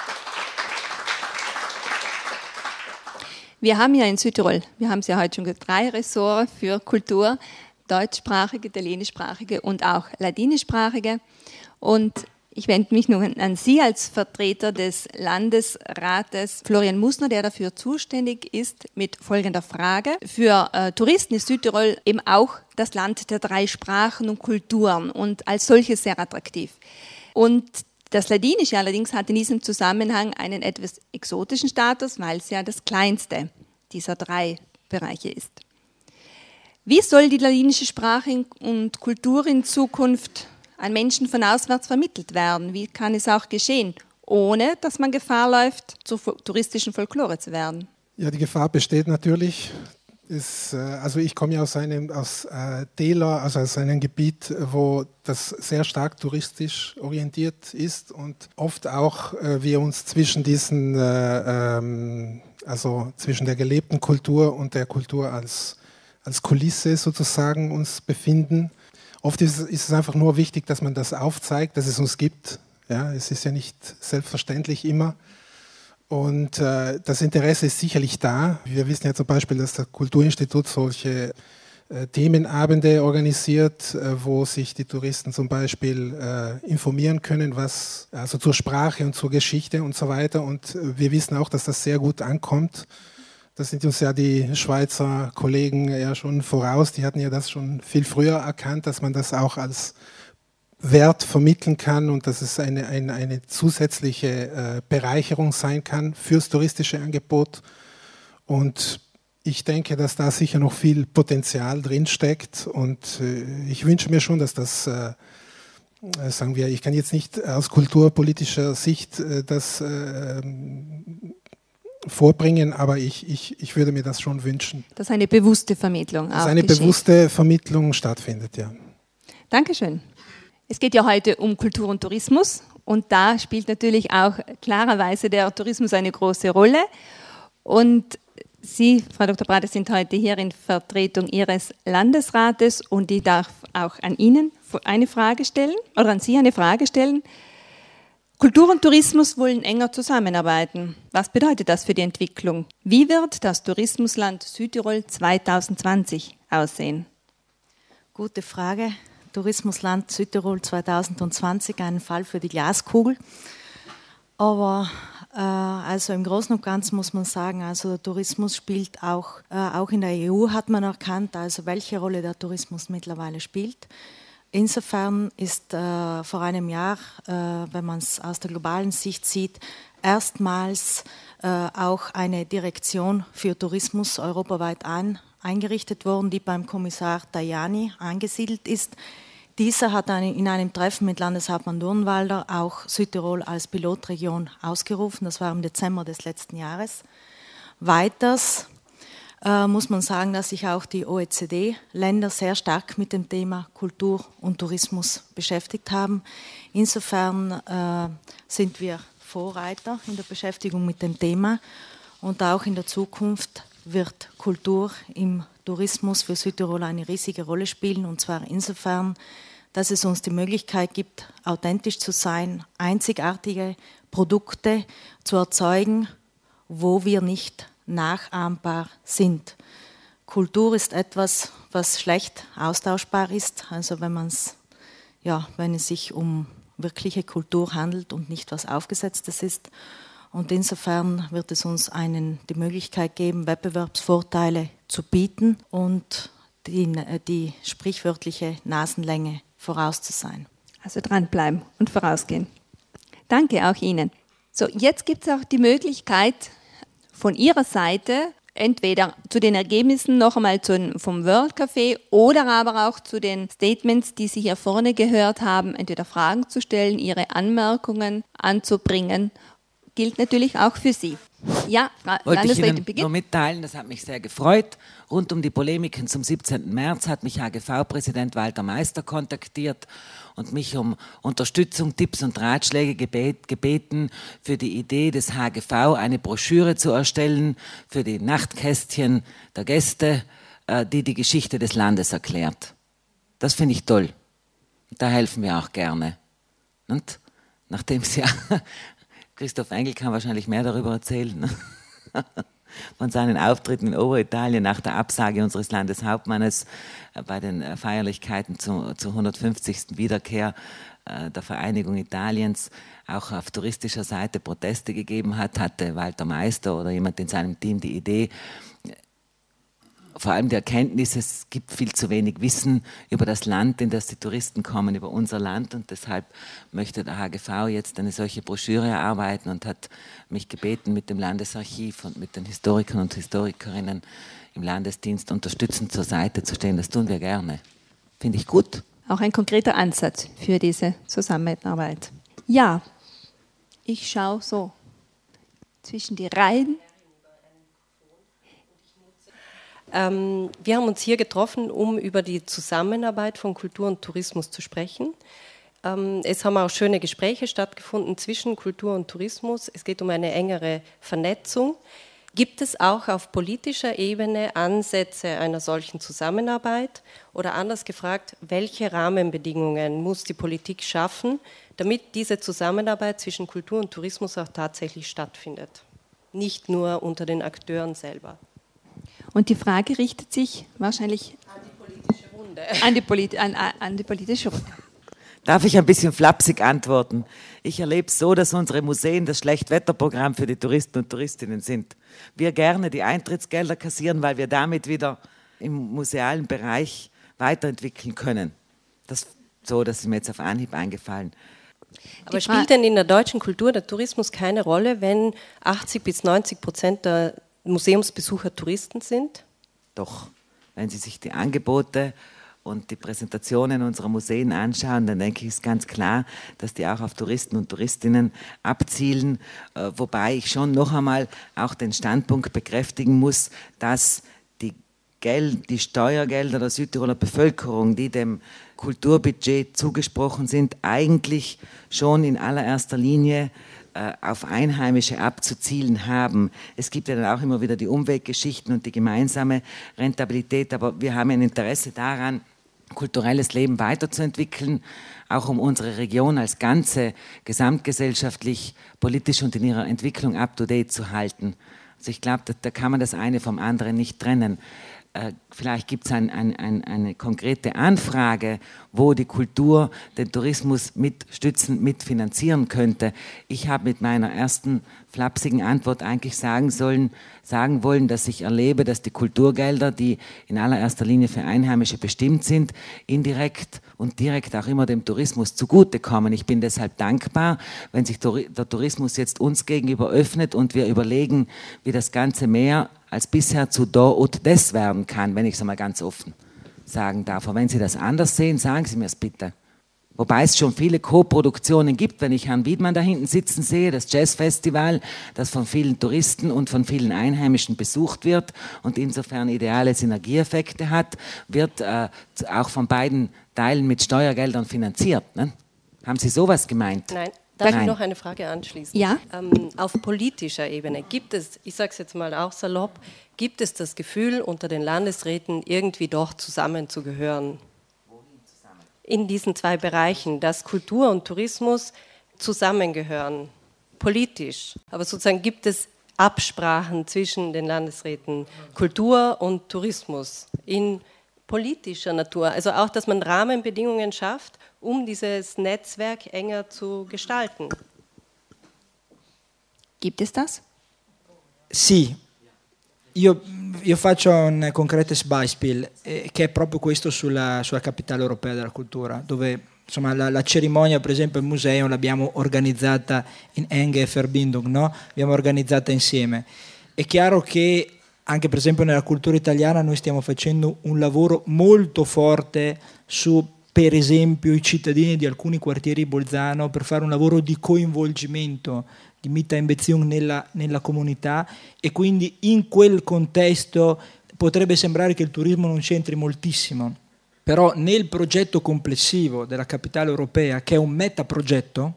Speaker 3: Wir haben ja in Südtirol, wir haben es ja heute schon gesagt, 3 Ressorts für Kultur, deutschsprachige, italienischsprachige und auch ladinischsprachige. Und Ich wende mich nun an Sie als Vertreter des Landesrates Florian Mussner, der dafür zuständig ist, mit folgender Frage. Für Touristen ist Südtirol eben auch das Land der 3 Sprachen und Kulturen und als solches sehr attraktiv. Und das Ladinische allerdings hat in diesem Zusammenhang einen etwas exotischen Status, weil es ja das kleinste dieser 3 Bereiche ist. Wie soll die ladinische Sprache und Kultur in Zukunft an Menschen von auswärts vermittelt werden? Wie kann es auch geschehen, ohne dass man Gefahr läuft, zur touristischen Folklore zu werden?
Speaker 13: Ja, die Gefahr besteht natürlich. Also ich komme ja aus Dela, also aus einem Gebiet, wo das sehr stark touristisch orientiert ist und oft auch wir uns zwischen diesen, also zwischen der gelebten Kultur und der Kultur als Kulisse sozusagen uns befinden. Oft ist es einfach nur wichtig, dass man das aufzeigt, dass es uns gibt. Ja, es ist ja nicht selbstverständlich immer. Und das Interesse ist sicherlich da. Wir wissen ja zum Beispiel, dass das Kulturinstitut solche Themenabende organisiert, wo sich die Touristen zum Beispiel informieren können, also zur Sprache und zur Geschichte und so weiter. Und wir wissen auch, dass das sehr gut ankommt. Da sind uns ja die Schweizer Kollegen ja schon voraus. Die hatten ja das schon viel früher erkannt, dass man das auch als Wert vermitteln kann und dass es eine zusätzliche Bereicherung sein kann fürs touristische Angebot. Und ich denke, dass da sicher noch viel Potenzial drinsteckt. Und ich wünsche mir schon, dass das, sagen wir, ich kann jetzt nicht aus kulturpolitischer Sicht das vorbringen, aber ich würde mir das schon wünschen.
Speaker 3: Dass eine bewusste Vermittlung
Speaker 13: dass eine bewusste Vermittlung stattfindet, ja.
Speaker 3: Dankeschön. Es geht ja heute um Kultur und Tourismus und da spielt natürlich auch klarerweise der Tourismus eine große Rolle. Und Sie, Frau Dr. Brade, sind heute hier in Vertretung Ihres Landesrates und ich darf auch an Ihnen eine Frage stellen oder an Sie eine Frage stellen. Kultur und Tourismus wollen enger zusammenarbeiten. Was bedeutet das für die Entwicklung? Wie wird das Tourismusland Südtirol 2020 aussehen?
Speaker 14: Gute Frage. Tourismusland Südtirol 2020, ein Fall für die Glaskugel. Aber also im Großen und Ganzen muss man sagen, also der Tourismus spielt auch in der EU hat man erkannt, also welche Rolle der Tourismus mittlerweile spielt. Insofern ist vor einem Jahr, wenn man es aus der globalen Sicht sieht, erstmals auch eine Direktion für Tourismus europaweit eingerichtet worden, die beim Kommissar Tajani angesiedelt ist. Dieser hat in einem Treffen mit Landeshauptmann Durnwalder auch Südtirol als Pilotregion ausgerufen. Das war im Dezember des letzten Jahres. Weiters muss man sagen, dass sich auch die OECD-Länder sehr stark mit dem Thema Kultur und Tourismus beschäftigt haben. Insofern sind wir Vorreiter in der Beschäftigung mit dem Thema und auch in der Zukunft wird Kultur im Tourismus für Südtirol eine riesige Rolle spielen und zwar insofern, dass es uns die Möglichkeit gibt, authentisch zu sein, einzigartige Produkte zu erzeugen, wo wir nicht nachahmbar sind. Kultur ist etwas, was schlecht austauschbar ist, also wenn es sich um wirkliche Kultur handelt und nicht was Aufgesetztes ist. Und insofern wird es uns die Möglichkeit geben, Wettbewerbsvorteile zu bieten und die sprichwörtliche Nasenlänge voraus zu sein.
Speaker 3: Also dranbleiben und vorausgehen. Danke auch Ihnen. So, jetzt gibt es auch die Möglichkeit, von Ihrer Seite entweder zu den Ergebnissen noch einmal vom World Café oder aber auch zu den Statements, die Sie hier vorne gehört haben, entweder Fragen zu stellen, Ihre Anmerkungen anzubringen. Gilt natürlich auch für Sie. Ja,
Speaker 11: wollte ich Ihnen nur mitteilen, das hat mich sehr gefreut. Rund um die Polemiken zum 17. März hat mich HGV-Präsident Walter Meister kontaktiert und mich um Unterstützung, Tipps und Ratschläge gebeten, für die Idee des HGV eine Broschüre zu erstellen für die Nachtkästchen der Gäste, die die Geschichte des Landes erklärt. Das finde ich toll. Da helfen wir auch gerne. Und nachdem es ja Christoph Engel kann wahrscheinlich mehr darüber erzählen. von seinen Auftritten in Oberitalien nach der Absage unseres Landeshauptmannes bei den Feierlichkeiten zur 150. Wiederkehr der Vereinigung Italiens auch auf touristischer Seite Proteste gegeben hat, hatte Walter Meister oder jemand in seinem Team die Idee, vor allem die Erkenntnis, es gibt viel zu wenig Wissen über das Land, in das die Touristen kommen, über unser Land, und deshalb möchte der HGV jetzt eine solche Broschüre erarbeiten und hat mich gebeten, mit dem Landesarchiv und mit den Historikern und Historikerinnen im Landesdienst unterstützend zur Seite zu stehen. Das tun wir gerne. Finde ich gut.
Speaker 3: Auch ein konkreter Ansatz für diese Zusammenarbeit. Ja, ich schaue so zwischen die Reihen.
Speaker 15: Wir haben uns hier getroffen, um über die Zusammenarbeit von Kultur und Tourismus zu sprechen. Es haben auch schöne Gespräche stattgefunden zwischen Kultur und Tourismus. Es geht um eine engere Vernetzung. Gibt es auch auf politischer Ebene Ansätze einer solchen Zusammenarbeit? Oder anders gefragt, welche Rahmenbedingungen muss die Politik schaffen, damit diese Zusammenarbeit zwischen Kultur und Tourismus auch tatsächlich stattfindet? Nicht nur unter den Akteuren selber.
Speaker 3: Und die Frage richtet sich wahrscheinlich
Speaker 15: an die politische Runde.
Speaker 3: An die politische Runde.
Speaker 11: Darf ich ein bisschen flapsig antworten? Ich erlebe es so, dass unsere Museen das Schlechtwetterprogramm für die Touristen und Touristinnen sind. Wir gerne die Eintrittsgelder kassieren, weil wir damit wieder im musealen Bereich weiterentwickeln können. Das ist mir jetzt auf Anhieb eingefallen.
Speaker 15: Aber spielt denn in der deutschen Kultur der Tourismus keine Rolle, wenn 80-90% der Museumsbesucher Touristen sind?
Speaker 11: Doch, wenn Sie sich die Angebote und die Präsentationen unserer Museen anschauen, dann denke ich, ist ganz klar, dass die auch auf Touristen und Touristinnen abzielen, wobei ich schon noch einmal auch den Standpunkt bekräftigen muss, dass die Steuergelder der Südtiroler Bevölkerung, die dem Kulturbudget zugesprochen sind, eigentlich schon in allererster Linie auf Einheimische abzuzielen haben. Es gibt ja dann auch immer wieder die Umweltgeschichten und die gemeinsame Rentabilität, aber wir haben ein Interesse daran, kulturelles Leben weiterzuentwickeln, auch um unsere Region als Ganze gesamtgesellschaftlich, politisch und in ihrer Entwicklung up-to-date zu halten. Also ich glaube, da kann man das eine vom anderen nicht trennen. Vielleicht gibt es eine konkrete Anfrage, wo die Kultur den Tourismus mitstützen, mitfinanzieren könnte. Ich habe mit meiner ersten flapsigen Antwort eigentlich sagen wollen, dass ich erlebe, dass die Kulturgelder, die in allererster Linie für Einheimische bestimmt sind, indirekt und direkt auch immer dem Tourismus zugutekommen. Ich bin deshalb dankbar, wenn sich der Tourismus jetzt uns gegenüber öffnet und wir überlegen, wie das Ganze mehr als bisher zu da und des werden kann, wenn ich es einmal ganz offen sagen darf. Aber wenn Sie das anders sehen, sagen Sie mir es bitte. Wobei es schon viele Co-Produktionen gibt, wenn ich Herrn Wiedmann da hinten sitzen sehe, das Jazzfestival, das von vielen Touristen und von vielen Einheimischen besucht wird und insofern ideale Synergieeffekte hat, wird auch von beiden Teilen mit Steuergeldern finanziert. Ne? Haben Sie sowas gemeint?
Speaker 15: Nein. Darf ich noch eine Frage anschließen?
Speaker 3: Ja.
Speaker 15: Auf politischer Ebene gibt es, ich sage es jetzt mal auch salopp, gibt es das Gefühl, unter den Landesräten irgendwie doch zusammenzugehören? Wohin zusammen? In diesen zwei Bereichen, dass Kultur und Tourismus zusammengehören, politisch. Aber sozusagen gibt es Absprachen zwischen den Landesräten Kultur und Tourismus in politischer Natur. Also auch, dass man Rahmenbedingungen schafft, um dieses Netzwerk enger zu gestalten.
Speaker 3: Gibt es das?
Speaker 12: Sì, io faccio un concreto Beispiel che è proprio questo sulla capitale europea della cultura, dove insomma la cerimonia, per esempio il museo, l'abbiamo organizzata in enge Verbindung, no? L'abbiamo organizzata insieme. È chiaro che anche per esempio nella cultura italiana noi stiamo facendo un lavoro molto forte su, per esempio, i cittadini di alcuni quartieri di Bolzano, per fare un lavoro di coinvolgimento, di Miteinbeziehung nella comunità, e quindi in quel contesto potrebbe sembrare che il turismo non c'entri moltissimo, però nel progetto complessivo della capitale europea, che è un metaprogetto,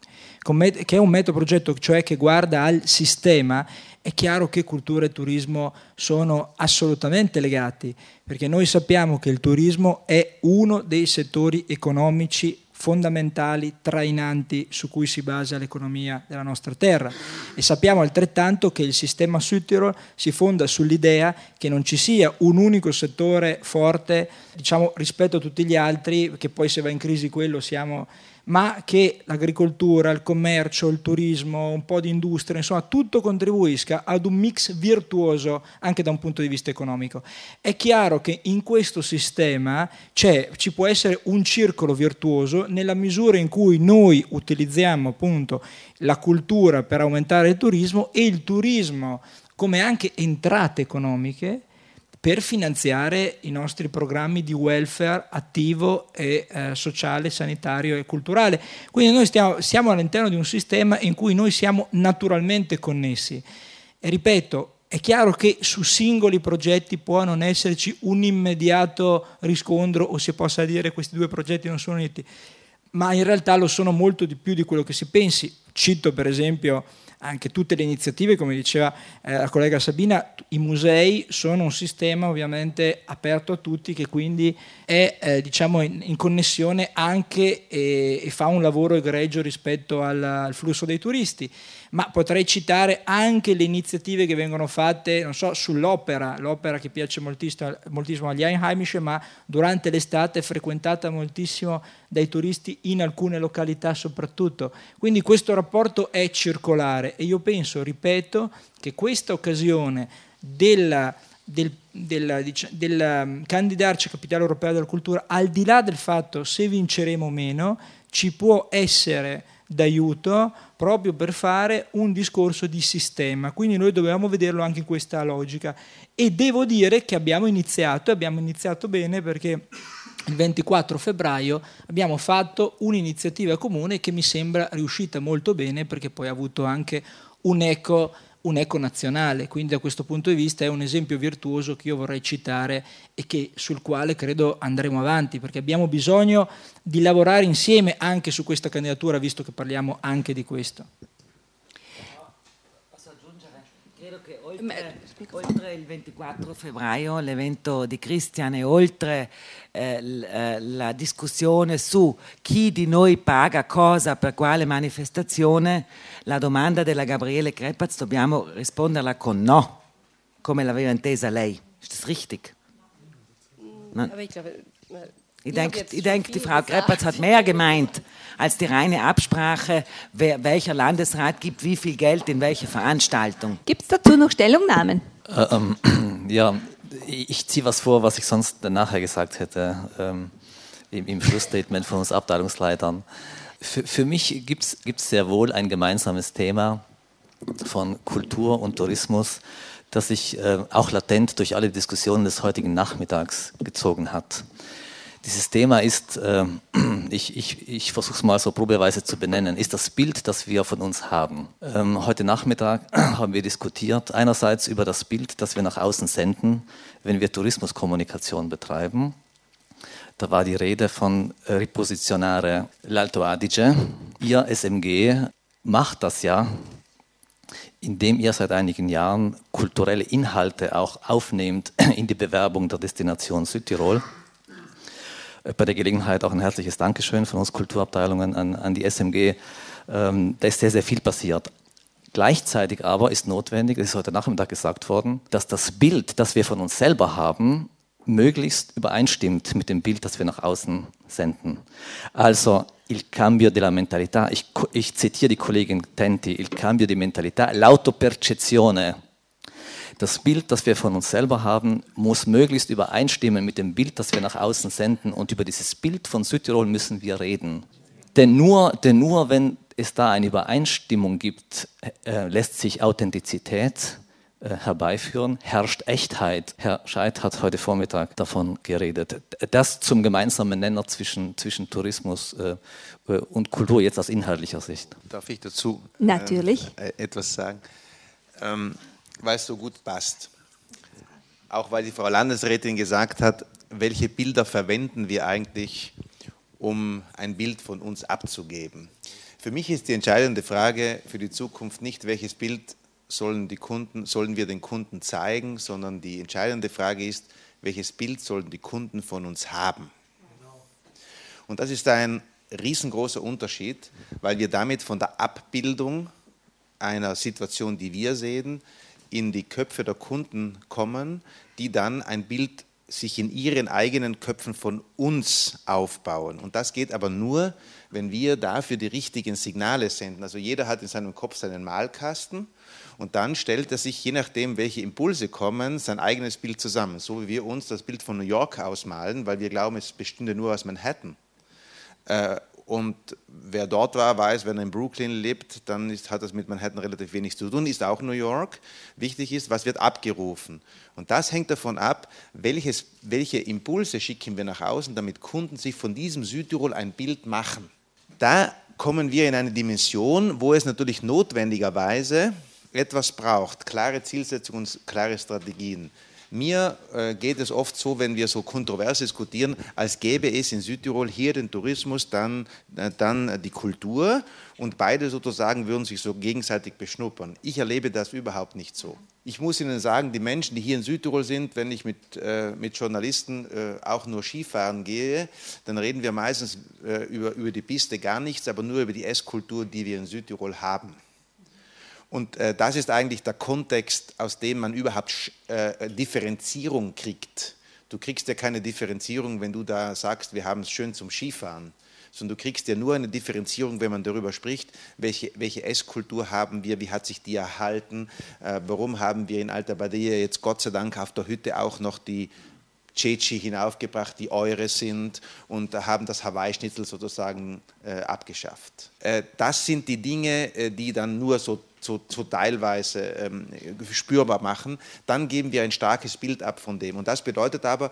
Speaker 12: cioè che guarda al sistema, è chiaro che cultura e turismo sono assolutamente legati, perché noi sappiamo che il turismo è uno dei settori economici fondamentali, trainanti su cui si basa l'economia della nostra terra. E sappiamo altrettanto che il sistema Südtirol si fonda sull'idea che non ci sia un unico settore forte, diciamo, rispetto a tutti gli altri, che poi se va in crisi quello siamo, ma che l'agricoltura, il commercio, il turismo, un po' di industria, insomma tutto contribuisca ad un mix virtuoso anche da un punto di vista economico. È chiaro che in questo sistema ci può essere un circolo virtuoso nella misura in cui noi utilizziamo appunto la cultura per aumentare il turismo e il turismo come anche entrate economiche per finanziare i nostri programmi di welfare attivo e sociale, sanitario e culturale. Quindi noi siamo all'interno di un sistema in cui noi siamo naturalmente connessi. E ripeto, è chiaro che su singoli progetti può non esserci un immediato riscontro o si possa dire che questi due progetti non sono uniti, ma in realtà lo sono molto di più di quello che si pensi. Cito per esempio anche tutte le iniziative, come diceva la collega Sabina, i musei sono un sistema ovviamente aperto a tutti che quindi è diciamo in connessione anche e fa un lavoro egregio rispetto al flusso dei turisti. Ma potrei citare anche le iniziative che vengono fatte, non so, sull'opera, l'opera che piace moltissimo agli Einheimischen, ma durante l'estate è frequentata moltissimo dai turisti in alcune località soprattutto. Quindi questo rapporto è circolare e io penso, ripeto, che questa occasione del candidarci a capitale europea della cultura, al di là del fatto se vinceremo o meno, ci può essere d'aiuto proprio per fare un discorso di sistema. Quindi noi dobbiamo vederlo anche in questa logica e devo dire che abbiamo iniziato bene, perché il 24 febbraio abbiamo fatto un'iniziativa comune che mi sembra riuscita molto bene, perché poi ha avuto anche un eco nazionale, quindi da questo punto di vista è un esempio virtuoso che io vorrei citare e sul quale credo andremo avanti, perché abbiamo bisogno di lavorare insieme anche su questa candidatura, visto che parliamo anche di questo.
Speaker 11: Posso aggiungere? Credo che oltre il 24 febbraio, l'evento di Christian, e oltre la discussione su chi di noi paga cosa per quale manifestazione, la domanda della Gabriele Krepatz dobbiamo risponderla con no, come l'aveva intesa lei. Ist das richtig?
Speaker 15: Aber ich glaube,
Speaker 11: Ich denke, die Frau Krepatz hat mehr gemeint als die reine Absprache, welcher Landesrat gibt wie viel Geld in welche Veranstaltung.
Speaker 3: Gibt es dazu noch Stellungnahmen?
Speaker 16: Ja, ich ziehe was vor, was ich sonst nachher gesagt hätte, im Schlussstatement von uns Abteilungsleitern. Für mich gibt es sehr wohl ein gemeinsames Thema von Kultur und Tourismus, das sich auch latent durch alle Diskussionen des heutigen Nachmittags gezogen hat. Dieses Thema ist, ich versuche es mal so probeweise zu benennen, ist das Bild, das wir von uns haben. Heute Nachmittag haben wir diskutiert, einerseits über das Bild, das wir nach außen senden, wenn wir Tourismuskommunikation betreiben. Da war die Rede von Riposizionare l'Alto Adige. Ihr SMG macht das ja, indem ihr seit einigen Jahren kulturelle Inhalte auch aufnehmt in die Bewerbung der Destination Südtirol. Bei der Gelegenheit auch ein herzliches Dankeschön von uns Kulturabteilungen an die SMG. Da ist sehr, sehr viel passiert. Gleichzeitig aber ist notwendig, das ist heute Nachmittag gesagt worden, dass das Bild, das wir von uns selber haben, möglichst übereinstimmt mit dem Bild, das wir nach außen senden. Also, il cambio della mentalità, ich zitiere die Kollegin Tenti, il cambio di mentalità, l'autopercezione. Das Bild, das wir von uns selber haben, muss möglichst übereinstimmen mit dem Bild, das wir nach außen senden. Und über dieses Bild von Südtirol müssen wir reden. Denn nur wenn es da eine Übereinstimmung gibt, lässt sich Authentizität herbeiführen, herrscht Echtheit. Herr Scheidt hat heute Vormittag davon geredet. Das zum gemeinsamen Nenner zwischen Tourismus und Kultur, jetzt aus inhaltlicher Sicht.
Speaker 17: Darf ich dazu
Speaker 3: Natürlich.
Speaker 17: Etwas sagen? Weil es so gut passt. Auch weil die Frau Landesrätin gesagt hat, welche Bilder verwenden wir eigentlich, um ein Bild von uns abzugeben. Für mich ist die entscheidende Frage für die Zukunft nicht, welches Bild sollen wir den Kunden zeigen, sondern die entscheidende Frage ist, welches Bild sollen die Kunden von uns haben. Und das ist ein riesengroßer Unterschied, weil wir damit von der Abbildung einer Situation, die wir sehen, in die Köpfe der Kunden kommen, die dann ein Bild sich in ihren eigenen Köpfen von uns aufbauen. Und das geht aber nur, wenn wir dafür die richtigen Signale senden. Also jeder hat in seinem Kopf seinen Malkasten und dann stellt er sich, je nachdem, welche Impulse kommen, sein eigenes Bild zusammen. So wie wir uns das Bild von New York ausmalen, weil wir glauben, es bestünde nur aus Manhattan. Und wer dort war, weiß, wenn er in Brooklyn lebt, dann hat das mit Manhattan relativ wenig zu tun, ist auch New York. Wichtig ist, was wird abgerufen. Und das hängt davon ab, welche Impulse schicken wir nach außen, damit Kunden sich von diesem Südtirol ein Bild machen. Da kommen wir in eine Dimension, wo es natürlich notwendigerweise etwas braucht, klare Zielsetzungen und klare Strategien. Mir geht es oft so, wenn wir so kontrovers diskutieren, als gäbe es in Südtirol hier den Tourismus, dann die Kultur und beide sozusagen würden sich so gegenseitig beschnuppern. Ich erlebe das überhaupt nicht so. Ich muss Ihnen sagen, die Menschen, die hier in Südtirol sind, wenn ich mit Journalisten auch nur Skifahren gehe, dann reden wir meistens über die Piste gar nichts, aber nur über die Esskultur, die wir in Südtirol haben. Und das ist eigentlich der Kontext, aus dem man überhaupt Differenzierung kriegt. Du kriegst ja keine Differenzierung, wenn du da sagst, wir haben es schön zum Skifahren, sondern du kriegst ja nur eine Differenzierung, wenn man darüber spricht, welche Esskultur haben wir, wie hat sich die erhalten, warum haben wir in Alta Badia jetzt Gott sei Dank auf der Hütte auch noch die Ceci hinaufgebracht, die Eure sind und haben das Hawaii-Schnitzel sozusagen abgeschafft. Das sind die Dinge, die dann nur so teilweise spürbar machen. Dann geben wir ein starkes Bild ab von dem. Und das bedeutet aber,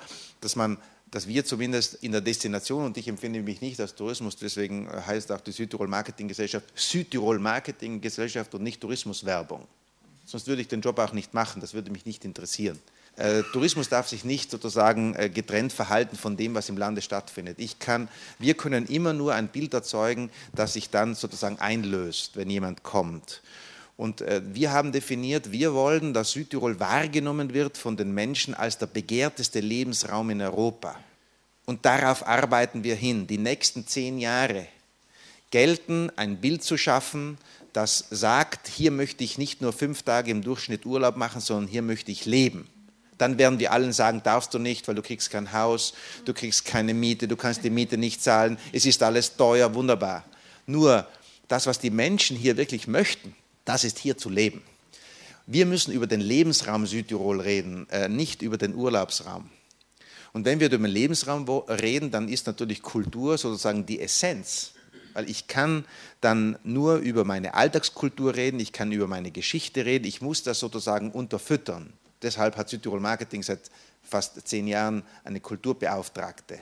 Speaker 17: dass wir zumindest in der Destination, und ich empfinde mich nicht als Tourismus, deswegen heißt auch die Südtirol Marketinggesellschaft Südtirol Marketinggesellschaft und nicht Tourismuswerbung. Sonst würde ich den Job auch nicht machen, das würde mich nicht interessieren. Tourismus darf sich nicht sozusagen getrennt verhalten von dem, was im Lande stattfindet. Wir können immer nur ein Bild erzeugen, das sich dann sozusagen einlöst, wenn jemand kommt. Und wir haben definiert, wir wollen, dass Südtirol wahrgenommen wird von den Menschen als der begehrteste Lebensraum in Europa. Und darauf arbeiten wir hin. Die nächsten 10 Jahre gelten, ein Bild zu schaffen, das sagt, hier möchte ich nicht nur 5 Tage im Durchschnitt Urlaub machen, sondern hier möchte ich leben. Dann werden wir allen sagen, darfst du nicht, weil du kriegst kein Haus, du kriegst keine Miete, du kannst die Miete nicht zahlen, es ist alles teuer, wunderbar. Nur das, was die Menschen hier wirklich möchten, das ist hier zu leben. Wir müssen über den Lebensraum Südtirol reden, nicht über den Urlaubsraum. Und wenn wir über den Lebensraum reden, dann ist natürlich Kultur sozusagen die Essenz. Weil ich kann dann nur über meine Alltagskultur reden, ich kann über meine Geschichte reden, ich muss das sozusagen unterfüttern. Deshalb hat Südtirol Marketing seit fast 10 Jahren eine Kulturbeauftragte.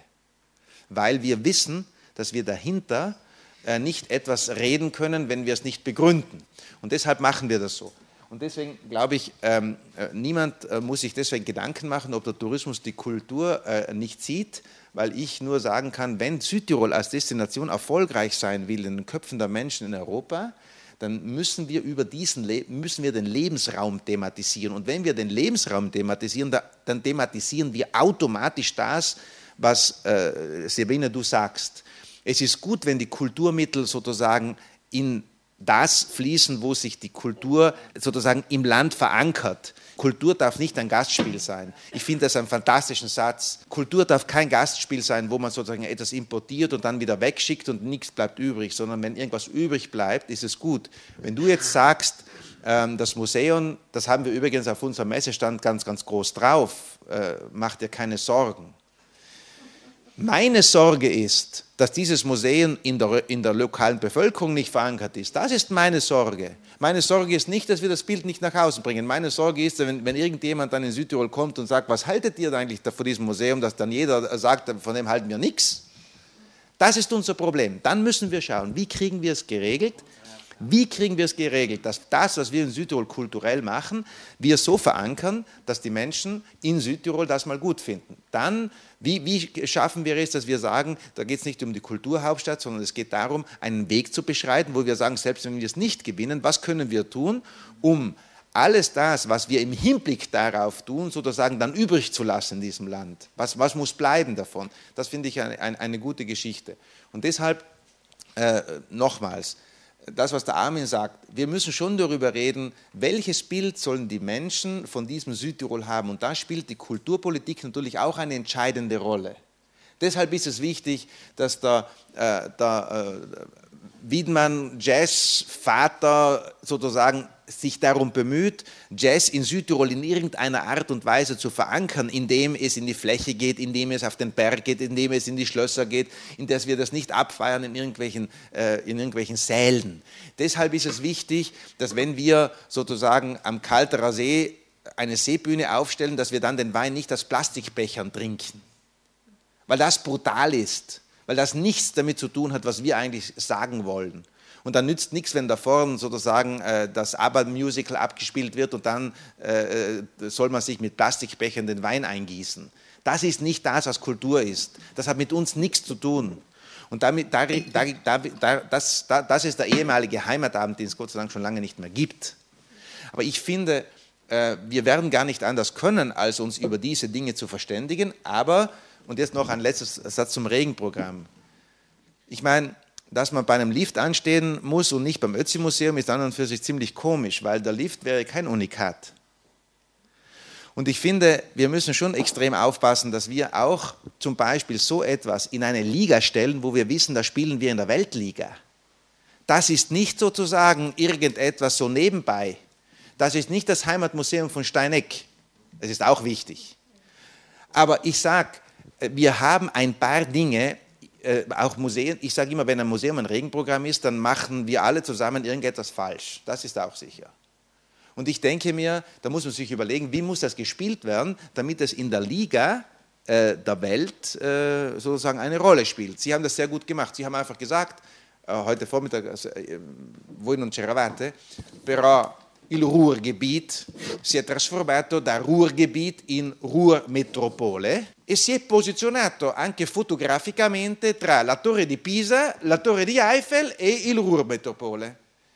Speaker 17: Weil wir wissen, dass wir dahinter nicht etwas reden können, wenn wir es nicht begründen. Und deshalb machen wir das so. Und deswegen glaube ich, niemand muss sich deswegen Gedanken machen, ob der Tourismus die Kultur nicht sieht, weil ich nur sagen kann, wenn Südtirol als Destination erfolgreich sein will in den Köpfen der Menschen in Europa, dann müssen wir den Lebensraum thematisieren. Und wenn wir den Lebensraum thematisieren, dann thematisieren wir automatisch das, was, Sabine, du sagst. Es ist gut, wenn die Kulturmittel sozusagen in das fließen, wo sich die Kultur sozusagen im Land verankert. Kultur darf nicht ein Gastspiel sein. Ich finde das einen fantastischen Satz. Kultur darf kein Gastspiel sein, wo man sozusagen etwas importiert und dann wieder wegschickt und nichts bleibt übrig, sondern wenn irgendwas übrig bleibt, ist es gut. Wenn du jetzt sagst, das Museum, das haben wir übrigens auf unserem Messestand ganz, ganz groß drauf, mach dir keine Sorgen. Meine Sorge ist, dass dieses Museum in der lokalen Bevölkerung nicht verankert ist. Das ist meine Sorge. Meine Sorge ist nicht, dass wir das Bild nicht nach außen bringen. Meine Sorge ist, wenn irgendjemand dann in Südtirol kommt und sagt, was haltet ihr eigentlich von diesem Museum, dass dann jeder sagt, von dem halten wir nichts. Das ist unser Problem. Dann müssen wir schauen, wie kriegen wir es geregelt? Wie kriegen wir es geregelt, dass das, was wir in Südtirol kulturell machen, wir so verankern, dass die Menschen in Südtirol das mal gut finden. Dann, wie schaffen wir es, dass wir sagen, da geht es nicht um die Kulturhauptstadt, sondern es geht darum, einen Weg zu beschreiten, wo wir sagen, selbst wenn wir es nicht gewinnen, was können wir tun, um alles das, was wir im Hinblick darauf tun, sozusagen dann übrig zu lassen in diesem Land. Was muss bleiben davon? Das finde ich eine gute Geschichte. Und deshalb nochmals, das, was der Armin sagt, wir müssen schon darüber reden, welches Bild sollen die Menschen von diesem Südtirol haben. Und da spielt die Kulturpolitik natürlich auch eine entscheidende Rolle. Deshalb ist es wichtig, dass der Wiedmann, Jazzvater sozusagen, sich darum bemüht, Jazz in Südtirol in irgendeiner Art und Weise zu verankern, indem es in die Fläche geht, indem es auf den Berg geht, indem es in die Schlösser geht, indem wir das nicht abfeiern in irgendwelchen Sälen. Deshalb ist es wichtig, dass wenn wir sozusagen am Kalterer See eine Seebühne aufstellen, dass wir dann den Wein nicht aus Plastikbechern trinken, weil das brutal ist, weil das nichts damit zu tun hat, was wir eigentlich sagen wollen. Und dann nützt nichts, wenn da vorne sozusagen das ABBA-Musical abgespielt wird und dann soll man sich mit Plastikbechern den Wein eingießen. Das ist nicht das, was Kultur ist. Das hat mit uns nichts zu tun. Und das ist der ehemalige Heimatabend, den es Gott sei Dank schon lange nicht mehr gibt. Aber ich finde, wir werden gar nicht anders können, als uns über diese Dinge zu verständigen. Aber, und jetzt noch ein letzter Satz zum Regenprogramm. Ich meine, dass man bei einem Lift anstehen muss und nicht beim Ötzi-Museum, ist an und für sich ziemlich komisch, weil der Lift wäre kein Unikat. Und ich finde, wir müssen schon extrem aufpassen, dass wir auch zum Beispiel so etwas in eine Liga stellen, wo wir wissen, da spielen wir in der Weltliga. Das ist nicht sozusagen irgendetwas so nebenbei. Das ist nicht das Heimatmuseum von Steineck. Das ist auch wichtig. Aber ich sage, wir haben ein paar Dinge, auch Museen, ich sage immer, wenn ein Museum ein Regenprogramm ist, dann machen wir alle zusammen irgendetwas falsch. Das ist auch sicher. Und ich denke mir, da muss man sich überlegen, wie muss das gespielt werden, damit es in der Liga der Welt sozusagen eine Rolle spielt. Sie haben das sehr gut gemacht. Sie haben einfach gesagt, heute Vormittag, voi non c'eravate, però il Ruhrgebiet si è trasformato da Ruhrgebiet in Ruhrmetropole e si è posizionato anche fotograficamente tra la Torre di Pisa, la Torre di Eiffel e il Ruhrmetropole.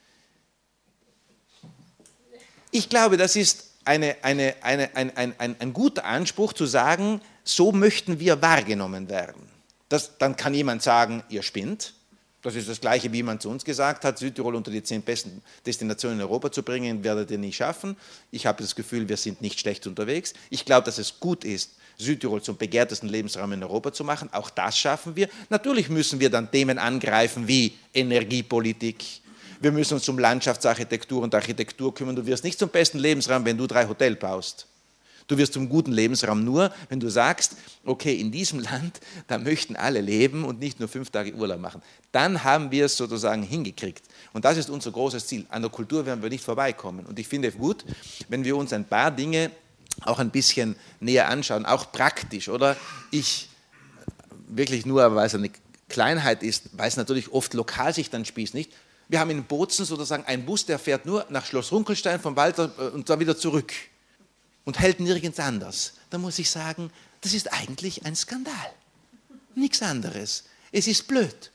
Speaker 17: Ich glaube, das ist ein guter Anspruch zu sagen, so möchten wir wahrgenommen werden. Dann kann jemand sagen, ihr spinnt. Das ist das Gleiche, wie man zu uns gesagt hat, Südtirol unter die 10 besten Destinationen in Europa zu bringen, werdet ihr nie schaffen. Ich habe das Gefühl, wir sind nicht schlecht unterwegs. Ich glaube, dass es gut ist, Südtirol zum begehrtesten Lebensraum in Europa zu machen. Auch das schaffen wir. Natürlich müssen wir dann Themen angreifen wie Energiepolitik. Wir müssen uns um Landschaftsarchitektur und Architektur kümmern. Du wirst nicht zum besten Lebensraum, wenn du 3 Hotels baust. Du wirst zum guten Lebensraum nur, wenn du sagst, okay, in diesem Land, da möchten alle leben und nicht nur 5 Tage Urlaub machen. Dann haben wir es sozusagen hingekriegt. Und das ist unser großes Ziel. An der Kultur werden wir nicht vorbeikommen. Und ich finde es gut, wenn wir uns ein paar Dinge auch ein bisschen näher anschauen, auch praktisch, oder? Ich wirklich nur, weil es eine Kleinheit ist, weil es natürlich oft lokal sich dann spießt, nicht? Wir haben in Bozen sozusagen einen Bus, der fährt nur nach Schloss Runkelstein vom Walter und dann wieder zurück. Und hält nirgends anders. Da muss ich sagen, das ist eigentlich ein Skandal. Nichts anderes. Es ist blöd.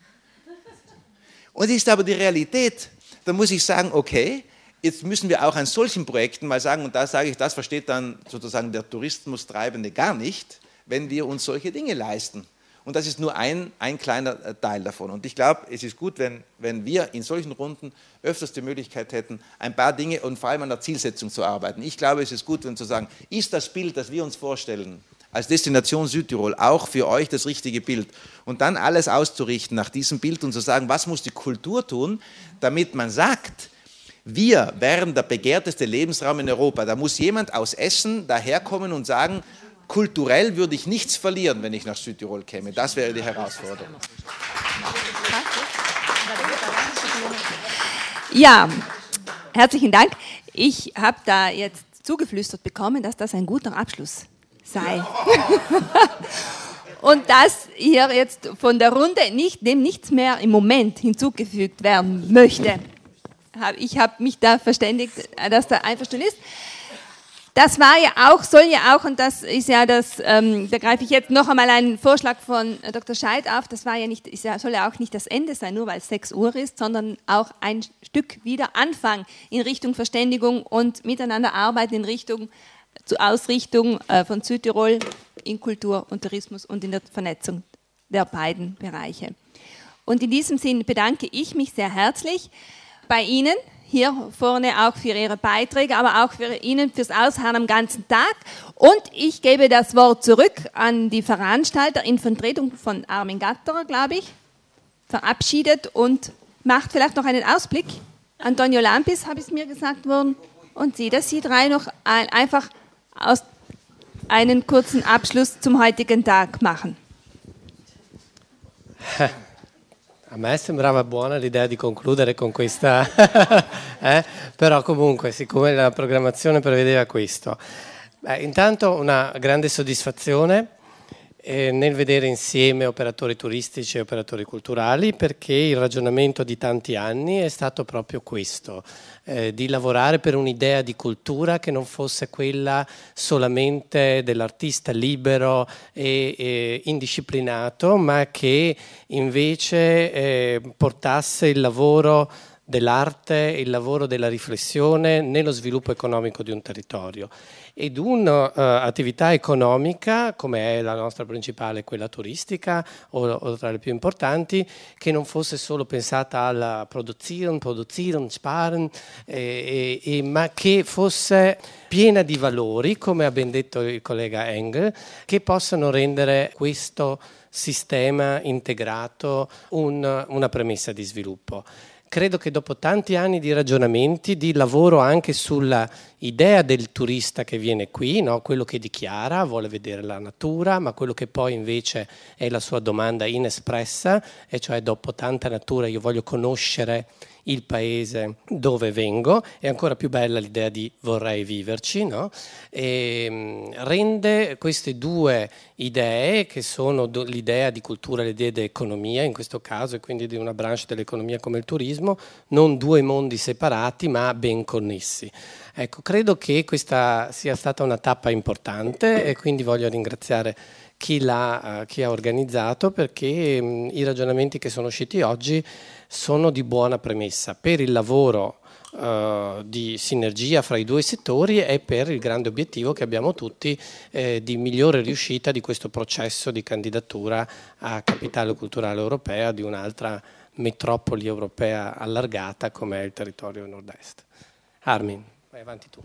Speaker 17: Und ist aber die Realität, da muss ich sagen, okay, jetzt müssen wir auch an solchen Projekten mal sagen, und da sage ich, das versteht dann sozusagen der Tourismustreibende gar nicht, wenn wir uns solche Dinge leisten. Und das ist nur ein kleiner Teil davon. Und ich glaube, es ist gut, wenn wir in solchen Runden öfters die Möglichkeit hätten, ein paar Dinge und vor allem an der Zielsetzung zu arbeiten. Ich glaube, es ist gut, wenn zu sagen, ist das Bild, das wir uns vorstellen, als Destination Südtirol auch für euch das richtige Bild? Und dann alles auszurichten nach diesem Bild und zu sagen, was muss die Kultur tun, damit man sagt, wir wären der begehrteste Lebensraum in Europa. Da muss jemand aus Essen daherkommen und sagen, kulturell würde ich nichts verlieren, wenn ich nach Südtirol käme. Das wäre die Herausforderung.
Speaker 3: Ja, herzlichen Dank. Ich habe da jetzt zugeflüstert bekommen, dass das ein guter Abschluss sei. Und dass hier jetzt von der Runde dem nichts mehr im Moment hinzugefügt werden möchte. Ich habe mich da verständigt, dass da einverstanden ist. Das war ja auch, soll ja auch, und das ist ja das, da greife ich jetzt noch einmal einen Vorschlag von Dr. Scheidt auf, das war ja nicht, soll ja auch nicht das Ende sein, nur weil es 6 Uhr ist, sondern auch ein Stück wieder Anfang in Richtung Verständigung und miteinander arbeiten in Richtung zur Ausrichtung von Südtirol in Kultur und Tourismus und in der Vernetzung der beiden Bereiche. Und in diesem Sinn bedanke ich mich sehr herzlich bei Ihnen, hier vorne auch für Ihre Beiträge, aber auch für Ihnen fürs Ausharren am ganzen Tag. Und ich gebe das Wort zurück an die Veranstalter in Vertretung von Armin Gatterer, glaube ich, verabschiedet und macht vielleicht noch einen Ausblick. Antonio Lampis, habe es mir gesagt worden, und Sie, dass Sie drei noch einfach einen kurzen Abschluss zum heutigen Tag machen.
Speaker 18: A me sembrava buona l'idea di concludere con questa, però comunque siccome la programmazione prevedeva questo, intanto una grande soddisfazione nel vedere insieme operatori turistici e operatori culturali, perché il ragionamento di tanti anni è stato proprio questo, di lavorare per un'idea di cultura che non fosse quella solamente dell'artista libero e indisciplinato, ma che invece portasse il lavoro dell'arte, il lavoro della riflessione nello sviluppo economico di un territorio ed un'attività economica come è la nostra principale, quella turistica o tra le più importanti, che non fosse solo pensata alla produzieren, sparen, ma che fosse piena di valori, come ha ben detto il collega Engel, che possano rendere questo sistema integrato una premessa di sviluppo. Credo che dopo tanti anni di ragionamenti, di lavoro anche sulla idea del turista che viene qui, no? Quello che dichiara, vuole vedere la natura, ma quello che poi invece è la sua domanda inespressa, e cioè dopo tanta natura io voglio conoscere il paese dove vengo, è ancora più bella l'idea di vorrei viverci, no? E rende queste due idee, che sono l'idea di cultura e l'idea di economia in questo caso, e quindi di una branche dell'economia come il turismo, non due mondi separati ma ben connessi. Ecco, credo che questa sia stata una tappa importante e quindi voglio ringraziare chi ha organizzato, perché i ragionamenti che sono usciti oggi sono di buona premessa per il lavoro di sinergia fra i due settori e per il grande obiettivo che abbiamo tutti di migliore riuscita di questo processo di candidatura a capitale culturale europea di un'altra metropoli europea allargata come è il territorio nord-est. Armin, vai avanti tu.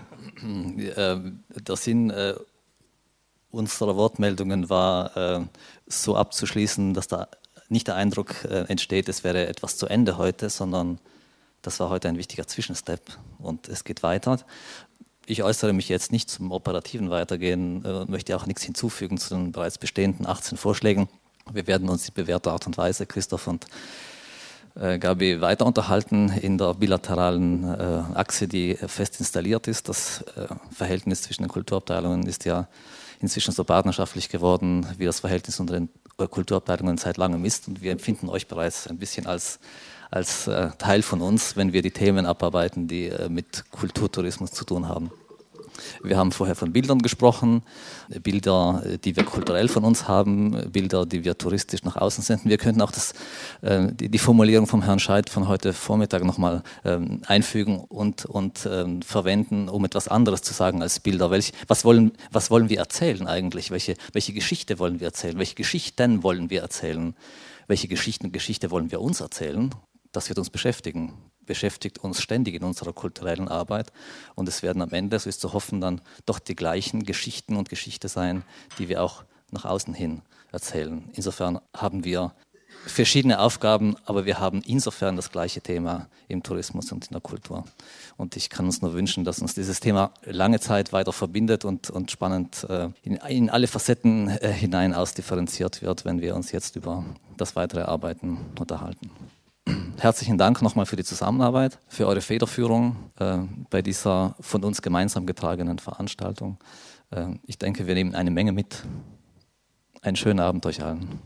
Speaker 16: Der Sinn unserer Wortmeldungen war, so abzuschließen, dass da nicht der Eindruck entsteht, es wäre etwas zu Ende heute, sondern das war heute ein wichtiger Zwischenstep und es geht weiter. Ich äußere mich jetzt nicht zum operativen Weitergehen, möchte auch nichts hinzufügen zu den bereits bestehenden 18 Vorschlägen. Wir werden uns in bewährter Art und Weise, Christoph und Gabi, weiter unterhalten in der bilateralen Achse, die fest installiert ist. Das Verhältnis zwischen den Kulturabteilungen ist ja inzwischen so partnerschaftlich geworden, wie das Verhältnis unter den Kulturabteilungen seit langem ist. Und wir empfinden euch bereits ein bisschen als Teil von uns, wenn wir die Themen abarbeiten, die mit Kulturtourismus zu tun haben. Wir haben vorher von Bildern gesprochen, Bilder, die wir kulturell von uns haben, Bilder, die wir touristisch nach außen senden. Wir könnten auch die Formulierung vom Herrn Scheidt von heute Vormittag nochmal einfügen und verwenden, um etwas anderes zu sagen als Bilder. Was wollen wir erzählen eigentlich? Welche Geschichte wollen wir erzählen? Welche Geschichten wollen wir erzählen? Welche Geschichte wollen wir uns erzählen? Das wird uns beschäftigt uns ständig in unserer kulturellen Arbeit und es werden am Ende, so ist zu hoffen, dann doch die gleichen Geschichten und Geschichte sein, die wir auch nach außen hin erzählen. Insofern haben wir verschiedene Aufgaben, aber wir haben insofern das gleiche Thema im Tourismus und in der Kultur. Und ich kann uns nur wünschen, dass uns dieses Thema lange Zeit weiter verbindet und spannend in alle Facetten hinein ausdifferenziert wird, wenn wir uns jetzt über das weitere Arbeiten unterhalten. Herzlichen Dank nochmal für die Zusammenarbeit, für eure Federführung bei dieser von uns gemeinsam getragenen Veranstaltung. Ich denke, wir nehmen eine Menge mit. Einen schönen Abend euch allen.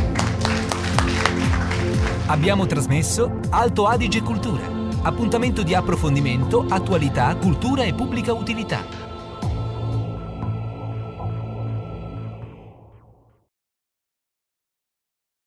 Speaker 1: Abbiamo trasmesso Alto Adige Cultura, appuntamento di approfondimento, attualità, cultura e pubblica utilità.